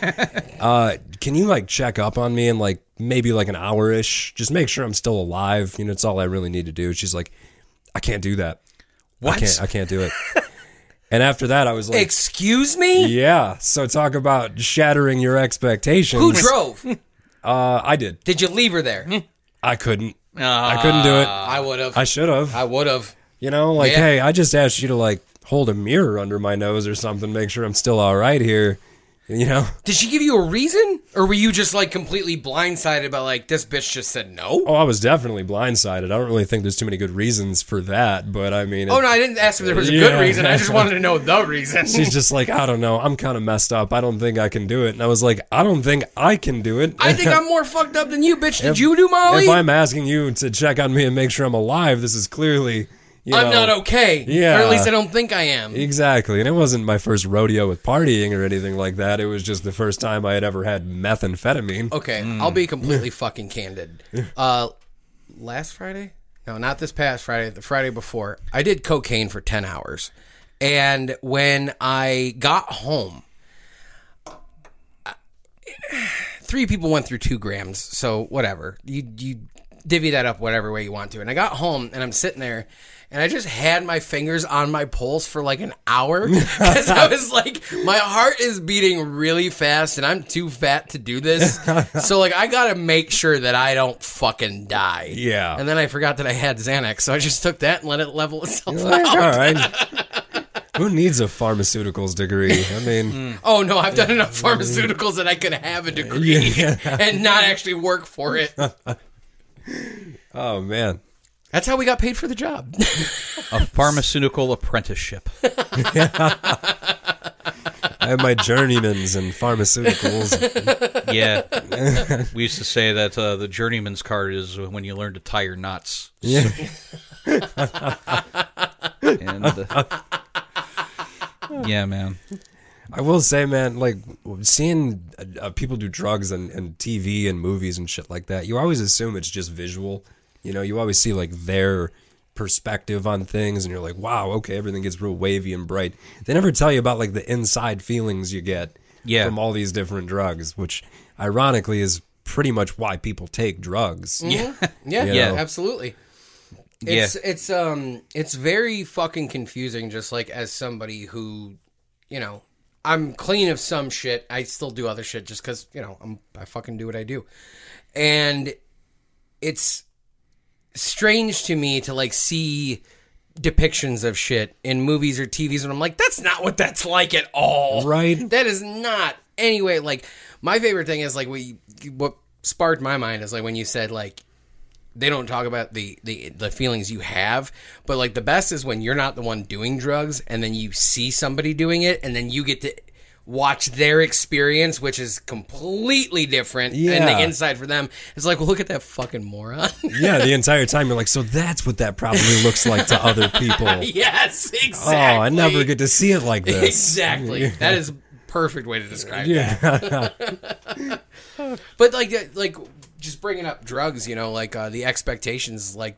[SPEAKER 6] Can you check up on me in maybe an hour-ish? Just make sure I'm still alive. It's all I really need to do. She's like, I can't do that.
[SPEAKER 1] What?
[SPEAKER 6] I can't do it. And after that, I was like,
[SPEAKER 2] excuse me?
[SPEAKER 6] Yeah. So talk about shattering your expectations.
[SPEAKER 2] Who drove?
[SPEAKER 6] I did.
[SPEAKER 2] Did you leave her there?
[SPEAKER 6] I couldn't. I couldn't do it.
[SPEAKER 2] I would have.
[SPEAKER 6] I should have.
[SPEAKER 2] I would have.
[SPEAKER 6] Hey, I just asked you to hold a mirror under my nose or something, make sure I'm still all right here.
[SPEAKER 2] Did she give you a reason, or were you just completely blindsided by this bitch just said no?
[SPEAKER 6] Oh, I was definitely blindsided. I don't really think there's too many good reasons for that, but I mean.
[SPEAKER 2] Oh no, I didn't ask if there was a good reason. I just wanted to know the reason.
[SPEAKER 6] She's just I don't know. I'm kind of messed up. I don't think I can do it. And I was like, I don't think I can do it.
[SPEAKER 2] I think I'm more fucked up than you, bitch. Did you do Molly?
[SPEAKER 6] If I'm asking you to check on me and make sure I'm alive, this is clearly.
[SPEAKER 2] I'm not okay.
[SPEAKER 6] Yeah.
[SPEAKER 2] Or at least I don't think I am.
[SPEAKER 6] Exactly. And it wasn't my first rodeo with partying or anything like that. It was just the first time I had ever had methamphetamine.
[SPEAKER 2] Okay, I'll be completely fucking candid. Last Friday? No, not this past Friday. The Friday before, I did cocaine for 10 hours, and when I got home, 3 people went through 2 grams. So whatever, you divvy that up whatever way you want to. And I got home, and I'm sitting there. And I just had my fingers on my pulse for like an hour because I was like, my heart is beating really fast and I'm too fat to do this. So like, I got to make sure that I don't fucking die.
[SPEAKER 6] Yeah.
[SPEAKER 2] And then I forgot that I had Xanax. So I just took that and let it level itself
[SPEAKER 6] You're like,
[SPEAKER 2] out.
[SPEAKER 6] all right. Who needs a pharmaceuticals degree? I mean,
[SPEAKER 2] Oh no, I've done enough pharmaceuticals that I could have a degree and not actually work for it.
[SPEAKER 6] oh man.
[SPEAKER 2] That's how we got paid for the job.
[SPEAKER 1] A pharmaceutical apprenticeship.
[SPEAKER 6] I have my journeymans in pharmaceuticals.
[SPEAKER 1] Yeah. We used to say that the journeyman's card is when you learn to tie your knots.
[SPEAKER 6] Yeah.
[SPEAKER 1] And, yeah, man.
[SPEAKER 6] I will say, man, like seeing people do drugs and TV and movies and shit like that, you always assume it's just visual. You know, you always see like their perspective on things and you're like, wow, okay, everything gets real wavy and bright. They never tell you about like the inside feelings you get from all these different drugs, which ironically is pretty much why people take drugs.
[SPEAKER 2] Yeah, absolutely. It's very fucking confusing. Just like as somebody who, you know, I'm clean of some shit. I still do other shit just because, you know, I fucking do what I do, and it's strange to me to like see depictions of shit in movies or TVs, and I'm like, that's not what that's like at all.
[SPEAKER 6] Right?
[SPEAKER 2] That is not. Anyway, like my favorite thing is like what sparked my mind is like when you said like they don't talk about the feelings you have, but like the best is when you're not the one doing drugs and then you see somebody doing it and then you get to watch their experience, which is completely different.
[SPEAKER 6] Yeah.
[SPEAKER 2] And the inside for them is like, well, look at that fucking moron.
[SPEAKER 6] Yeah, the entire time you're like, so that's what that probably looks like to other people.
[SPEAKER 2] Yes, exactly.
[SPEAKER 6] Oh, I never get to see it like this.
[SPEAKER 2] Exactly. That is a perfect way to describe
[SPEAKER 6] Yeah.
[SPEAKER 2] that. But like just bringing up drugs, you know, like the expectations, like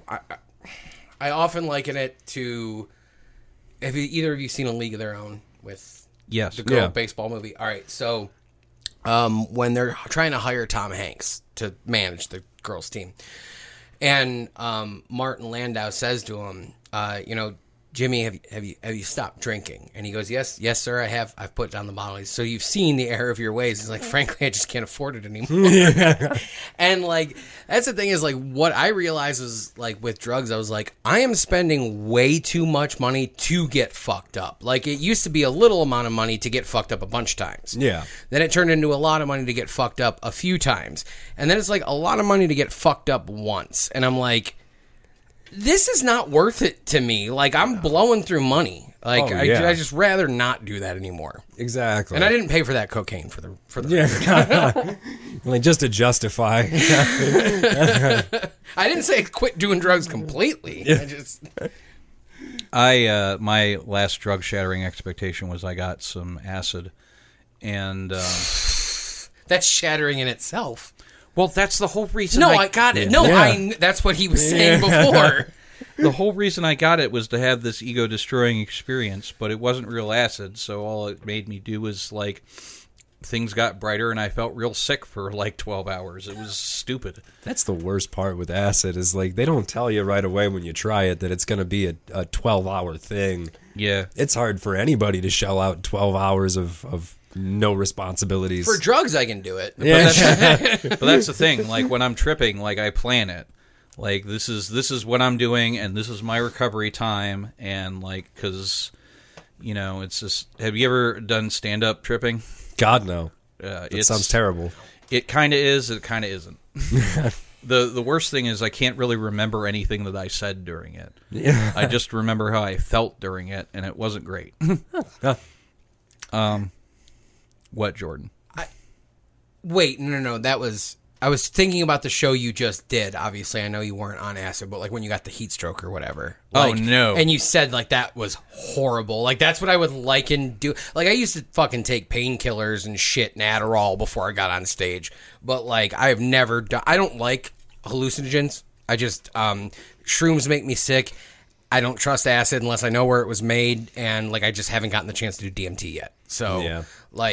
[SPEAKER 2] I often liken it to, have either of you seen A League of Their Own with
[SPEAKER 1] Yes.
[SPEAKER 2] the girl
[SPEAKER 6] Yeah.
[SPEAKER 2] baseball movie? All right, so when they're trying to hire Tom Hanks to manage the girls' team, and Martin Landau says to him, you know, Jimmy, have you stopped drinking? And he goes, yes, sir, I have. I've put down the bottle. He says, so you've seen the error of your ways. He's like, frankly, I just can't afford it anymore. And like, that's the thing is like, what I realized is like with drugs, I was like, I am spending way too much money to get fucked up. Like it used to be a little amount of money to get fucked up a bunch of times.
[SPEAKER 6] Yeah.
[SPEAKER 2] Then it turned into a lot of money to get fucked up a few times. And then it's like a lot of money to get fucked up once. And I'm like, this is not worth it to me. Like, I'm blowing through money. Like,
[SPEAKER 6] Oh, yeah.
[SPEAKER 2] I just rather not do that anymore.
[SPEAKER 6] Exactly.
[SPEAKER 2] And I didn't pay for that cocaine for the
[SPEAKER 6] Yeah. Like, just to justify.
[SPEAKER 2] I didn't say quit doing drugs completely. I just
[SPEAKER 1] My last drug shattering expectation was I got some acid, and
[SPEAKER 2] that's shattering in itself.
[SPEAKER 1] well, that's the whole reason.
[SPEAKER 2] No, I got it. No,
[SPEAKER 6] Yeah.
[SPEAKER 2] that's what he was saying before.
[SPEAKER 1] The whole reason I got it was to have this ego destroying experience, but it wasn't real acid. So all it made me do was like things got brighter, and I felt real sick for like 12 hours. It was stupid.
[SPEAKER 6] That's the worst part with acid is like they don't tell you right away when you try it that it's going to be a 12-hour thing.
[SPEAKER 1] Yeah.
[SPEAKER 6] It's hard for anybody to shell out 12 hours of no responsibilities.
[SPEAKER 2] For drugs, I can do it.
[SPEAKER 6] Yeah.
[SPEAKER 1] But that's the thing. Like when I'm tripping, like I plan it. Like this is what I'm doing, and this is my recovery time, and like because you know it's just. Have you ever done stand up tripping?
[SPEAKER 6] God, no.
[SPEAKER 1] It
[SPEAKER 6] Sounds terrible.
[SPEAKER 1] It kind of is. It kind of isn't. The worst thing is I can't really remember anything that I said during it.
[SPEAKER 6] Yeah.
[SPEAKER 1] I just remember how I felt during it, and it wasn't great. What, Jordan?
[SPEAKER 2] Wait, no. That was. I was thinking about the show you just did. Obviously, I know you weren't on acid, but like when you got the heat stroke or whatever. Like,
[SPEAKER 1] no.
[SPEAKER 2] And you said like that was horrible. Like that's what I would liken do. Like I used to fucking take painkillers and shit and Adderall before I got on stage. But like I have never done. I don't like hallucinogens. Shrooms make me sick. I don't trust acid unless I know where it was made, and like I just haven't gotten the chance to do DMT yet. So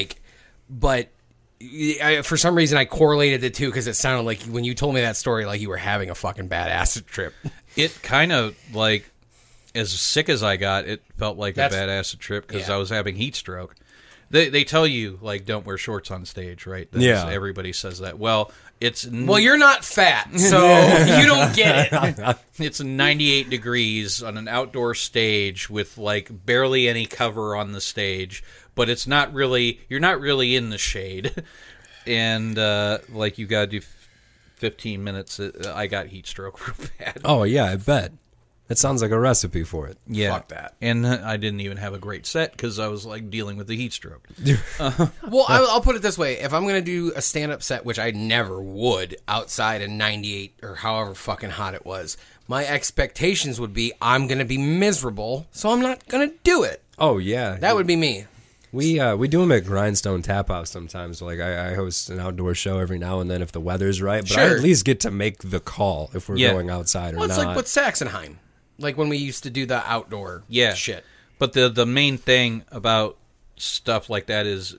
[SPEAKER 2] but for some reason I correlated the two because it sounded like when you told me that story, like you were having a fucking bad acid trip.
[SPEAKER 1] It kind of like, as sick as I got, it felt like a bad acid trip because I was having heat stroke. They tell you, like, don't wear shorts on stage, right? Everybody says that. Well, well, you're not fat, so you don't get it. It's 98 degrees on an outdoor stage with, like, barely any cover on the stage, but it's not really, you're not really in the shade. And, like, you got to do 15 minutes. I got heat stroke real bad.
[SPEAKER 6] Oh, yeah, I bet. That sounds like a recipe for it.
[SPEAKER 1] Yeah.
[SPEAKER 2] Fuck that.
[SPEAKER 1] And I didn't even have a great set because I was, like, dealing with the heat stroke.
[SPEAKER 2] Well, I'll put it this way. If I'm going to do a stand-up set, which I never would outside of 98 or however fucking hot it was, my expectations would be I'm going to be miserable, so I'm not going to do it.
[SPEAKER 6] Oh, yeah.
[SPEAKER 2] That would be me.
[SPEAKER 6] We do them at Grindstone Tap House sometimes. Like, I host an outdoor show every now and then if the weather's right. But I at least get to make the call if we're going outside or not.
[SPEAKER 2] It's like with Saxonheim. Like when we used to do the outdoor shit.
[SPEAKER 1] But the main thing about stuff like that is,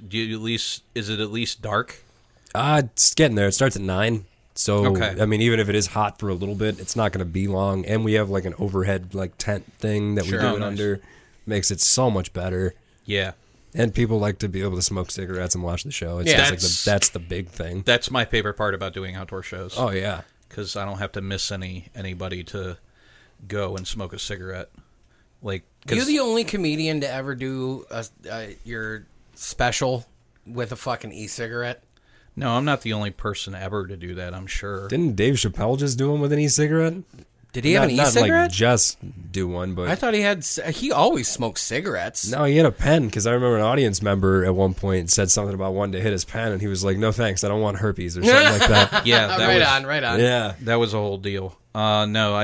[SPEAKER 1] is it at least dark?
[SPEAKER 6] It's getting there. It starts at 9. So,
[SPEAKER 1] okay.
[SPEAKER 6] I mean, even if it is hot for a little bit, it's not going to be long. And we have like an overhead like tent thing that we do it under. Makes it so much better.
[SPEAKER 1] Yeah.
[SPEAKER 6] And people like to be able to smoke cigarettes and watch the show. It's just like that's the big thing.
[SPEAKER 1] That's my favorite part about doing outdoor shows.
[SPEAKER 6] Oh, yeah.
[SPEAKER 1] Because I don't have to miss anybody to go and smoke a cigarette. Like,
[SPEAKER 2] you're the only comedian to ever do your special with a fucking e-cigarette.
[SPEAKER 1] No, I'm not the only person ever to do that, I'm sure.
[SPEAKER 6] Didn't Dave Chappelle just do one with an e-cigarette?
[SPEAKER 2] Did he have an e-cigarette?
[SPEAKER 6] Not like just do one, but
[SPEAKER 2] I thought he always smoked cigarettes.
[SPEAKER 6] No, he had a pen because I remember an audience member at one point said something about wanting to hit his pen, and he was like, "No thanks, I don't want herpes" or something like that.
[SPEAKER 1] Yeah, that
[SPEAKER 2] right on.
[SPEAKER 6] Yeah,
[SPEAKER 1] that was a whole deal. No,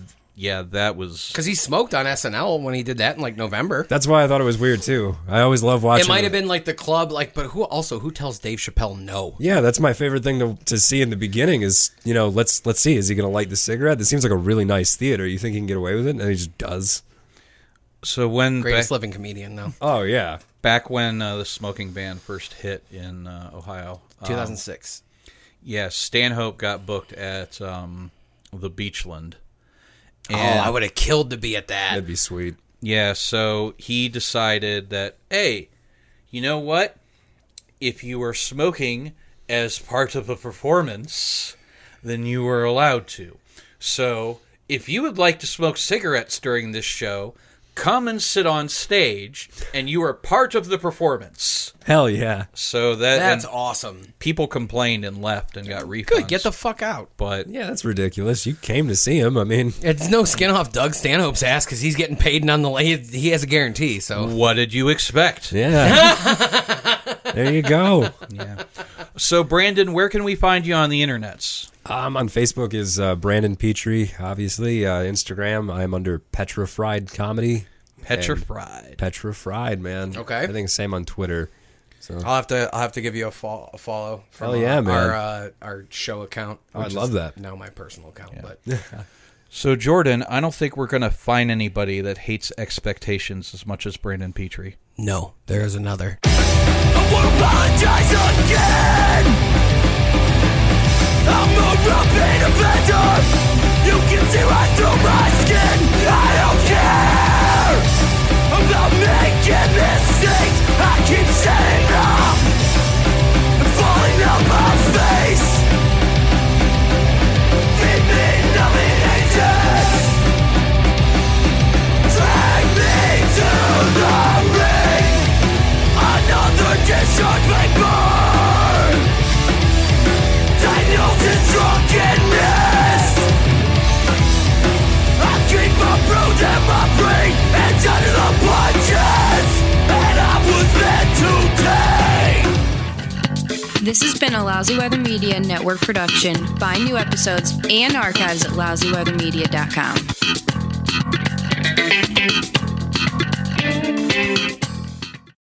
[SPEAKER 1] that was
[SPEAKER 2] because he smoked on SNL when he did that in like November.
[SPEAKER 6] That's why I thought it was weird too. I always love watching.
[SPEAKER 2] It might have been like the club, like, but who tells Dave Chappelle no?
[SPEAKER 6] Yeah, that's my favorite thing to see in the beginning is, you know, let's see, is he going to light the cigarette? This seems like a really nice theater. You think he can get away with it? And he just does.
[SPEAKER 1] So when
[SPEAKER 2] greatest living comedian though.
[SPEAKER 6] Oh yeah,
[SPEAKER 1] back when the smoking ban first hit in Ohio,
[SPEAKER 2] 2006.
[SPEAKER 1] Yeah, Stanhope got booked at the Beachland.
[SPEAKER 2] And I would have killed to be at that.
[SPEAKER 6] That'd be sweet.
[SPEAKER 1] Yeah, so he decided that, hey, you know what? If you were smoking as part of a performance, then you were allowed to. So if you would like to smoke cigarettes during this show, come and sit on stage, and you are part of the performance.
[SPEAKER 6] Hell yeah.
[SPEAKER 1] So
[SPEAKER 2] that's awesome.
[SPEAKER 1] People complained and left and got refunds.
[SPEAKER 2] Good, get the fuck out.
[SPEAKER 1] But
[SPEAKER 6] yeah, that's ridiculous. You came to see him. I mean,
[SPEAKER 2] it's no skin off Doug Stanhope's ass because he's getting paid nonetheless. He has a guarantee. So
[SPEAKER 1] what did you expect?
[SPEAKER 6] Yeah. There you go.
[SPEAKER 1] Yeah. So Brandon, where can we find you on the internets?
[SPEAKER 6] On Facebook is Brandon Petrie, obviously. Instagram, I'm under Petra Fried Comedy.
[SPEAKER 1] Petra Fried.
[SPEAKER 6] Petra Fried, man.
[SPEAKER 2] Okay.
[SPEAKER 6] I think same on Twitter. So
[SPEAKER 2] I'll have to give you a follow from our show account.
[SPEAKER 6] Oh, I'd love that.
[SPEAKER 2] Now my personal account, but
[SPEAKER 1] So Jordan, I don't think we're going to find anybody that hates expectations as much as Brandon Petrie.
[SPEAKER 2] No, there is another.
[SPEAKER 4] I won't apologize again. I'm a repeat offender. You can see right through my skin. I don't care about making mistakes. I keep setting up and falling on my face. Feed me numbing agents. Drag me to the ring. Another discharge may burn. Diagnosis drunkenness. I keep my bruise and my brain and under the punches. And I was meant to take.
[SPEAKER 7] This has been a Lousy Weather Media Network production. Find new episodes and archives at lousyweathermedia.com.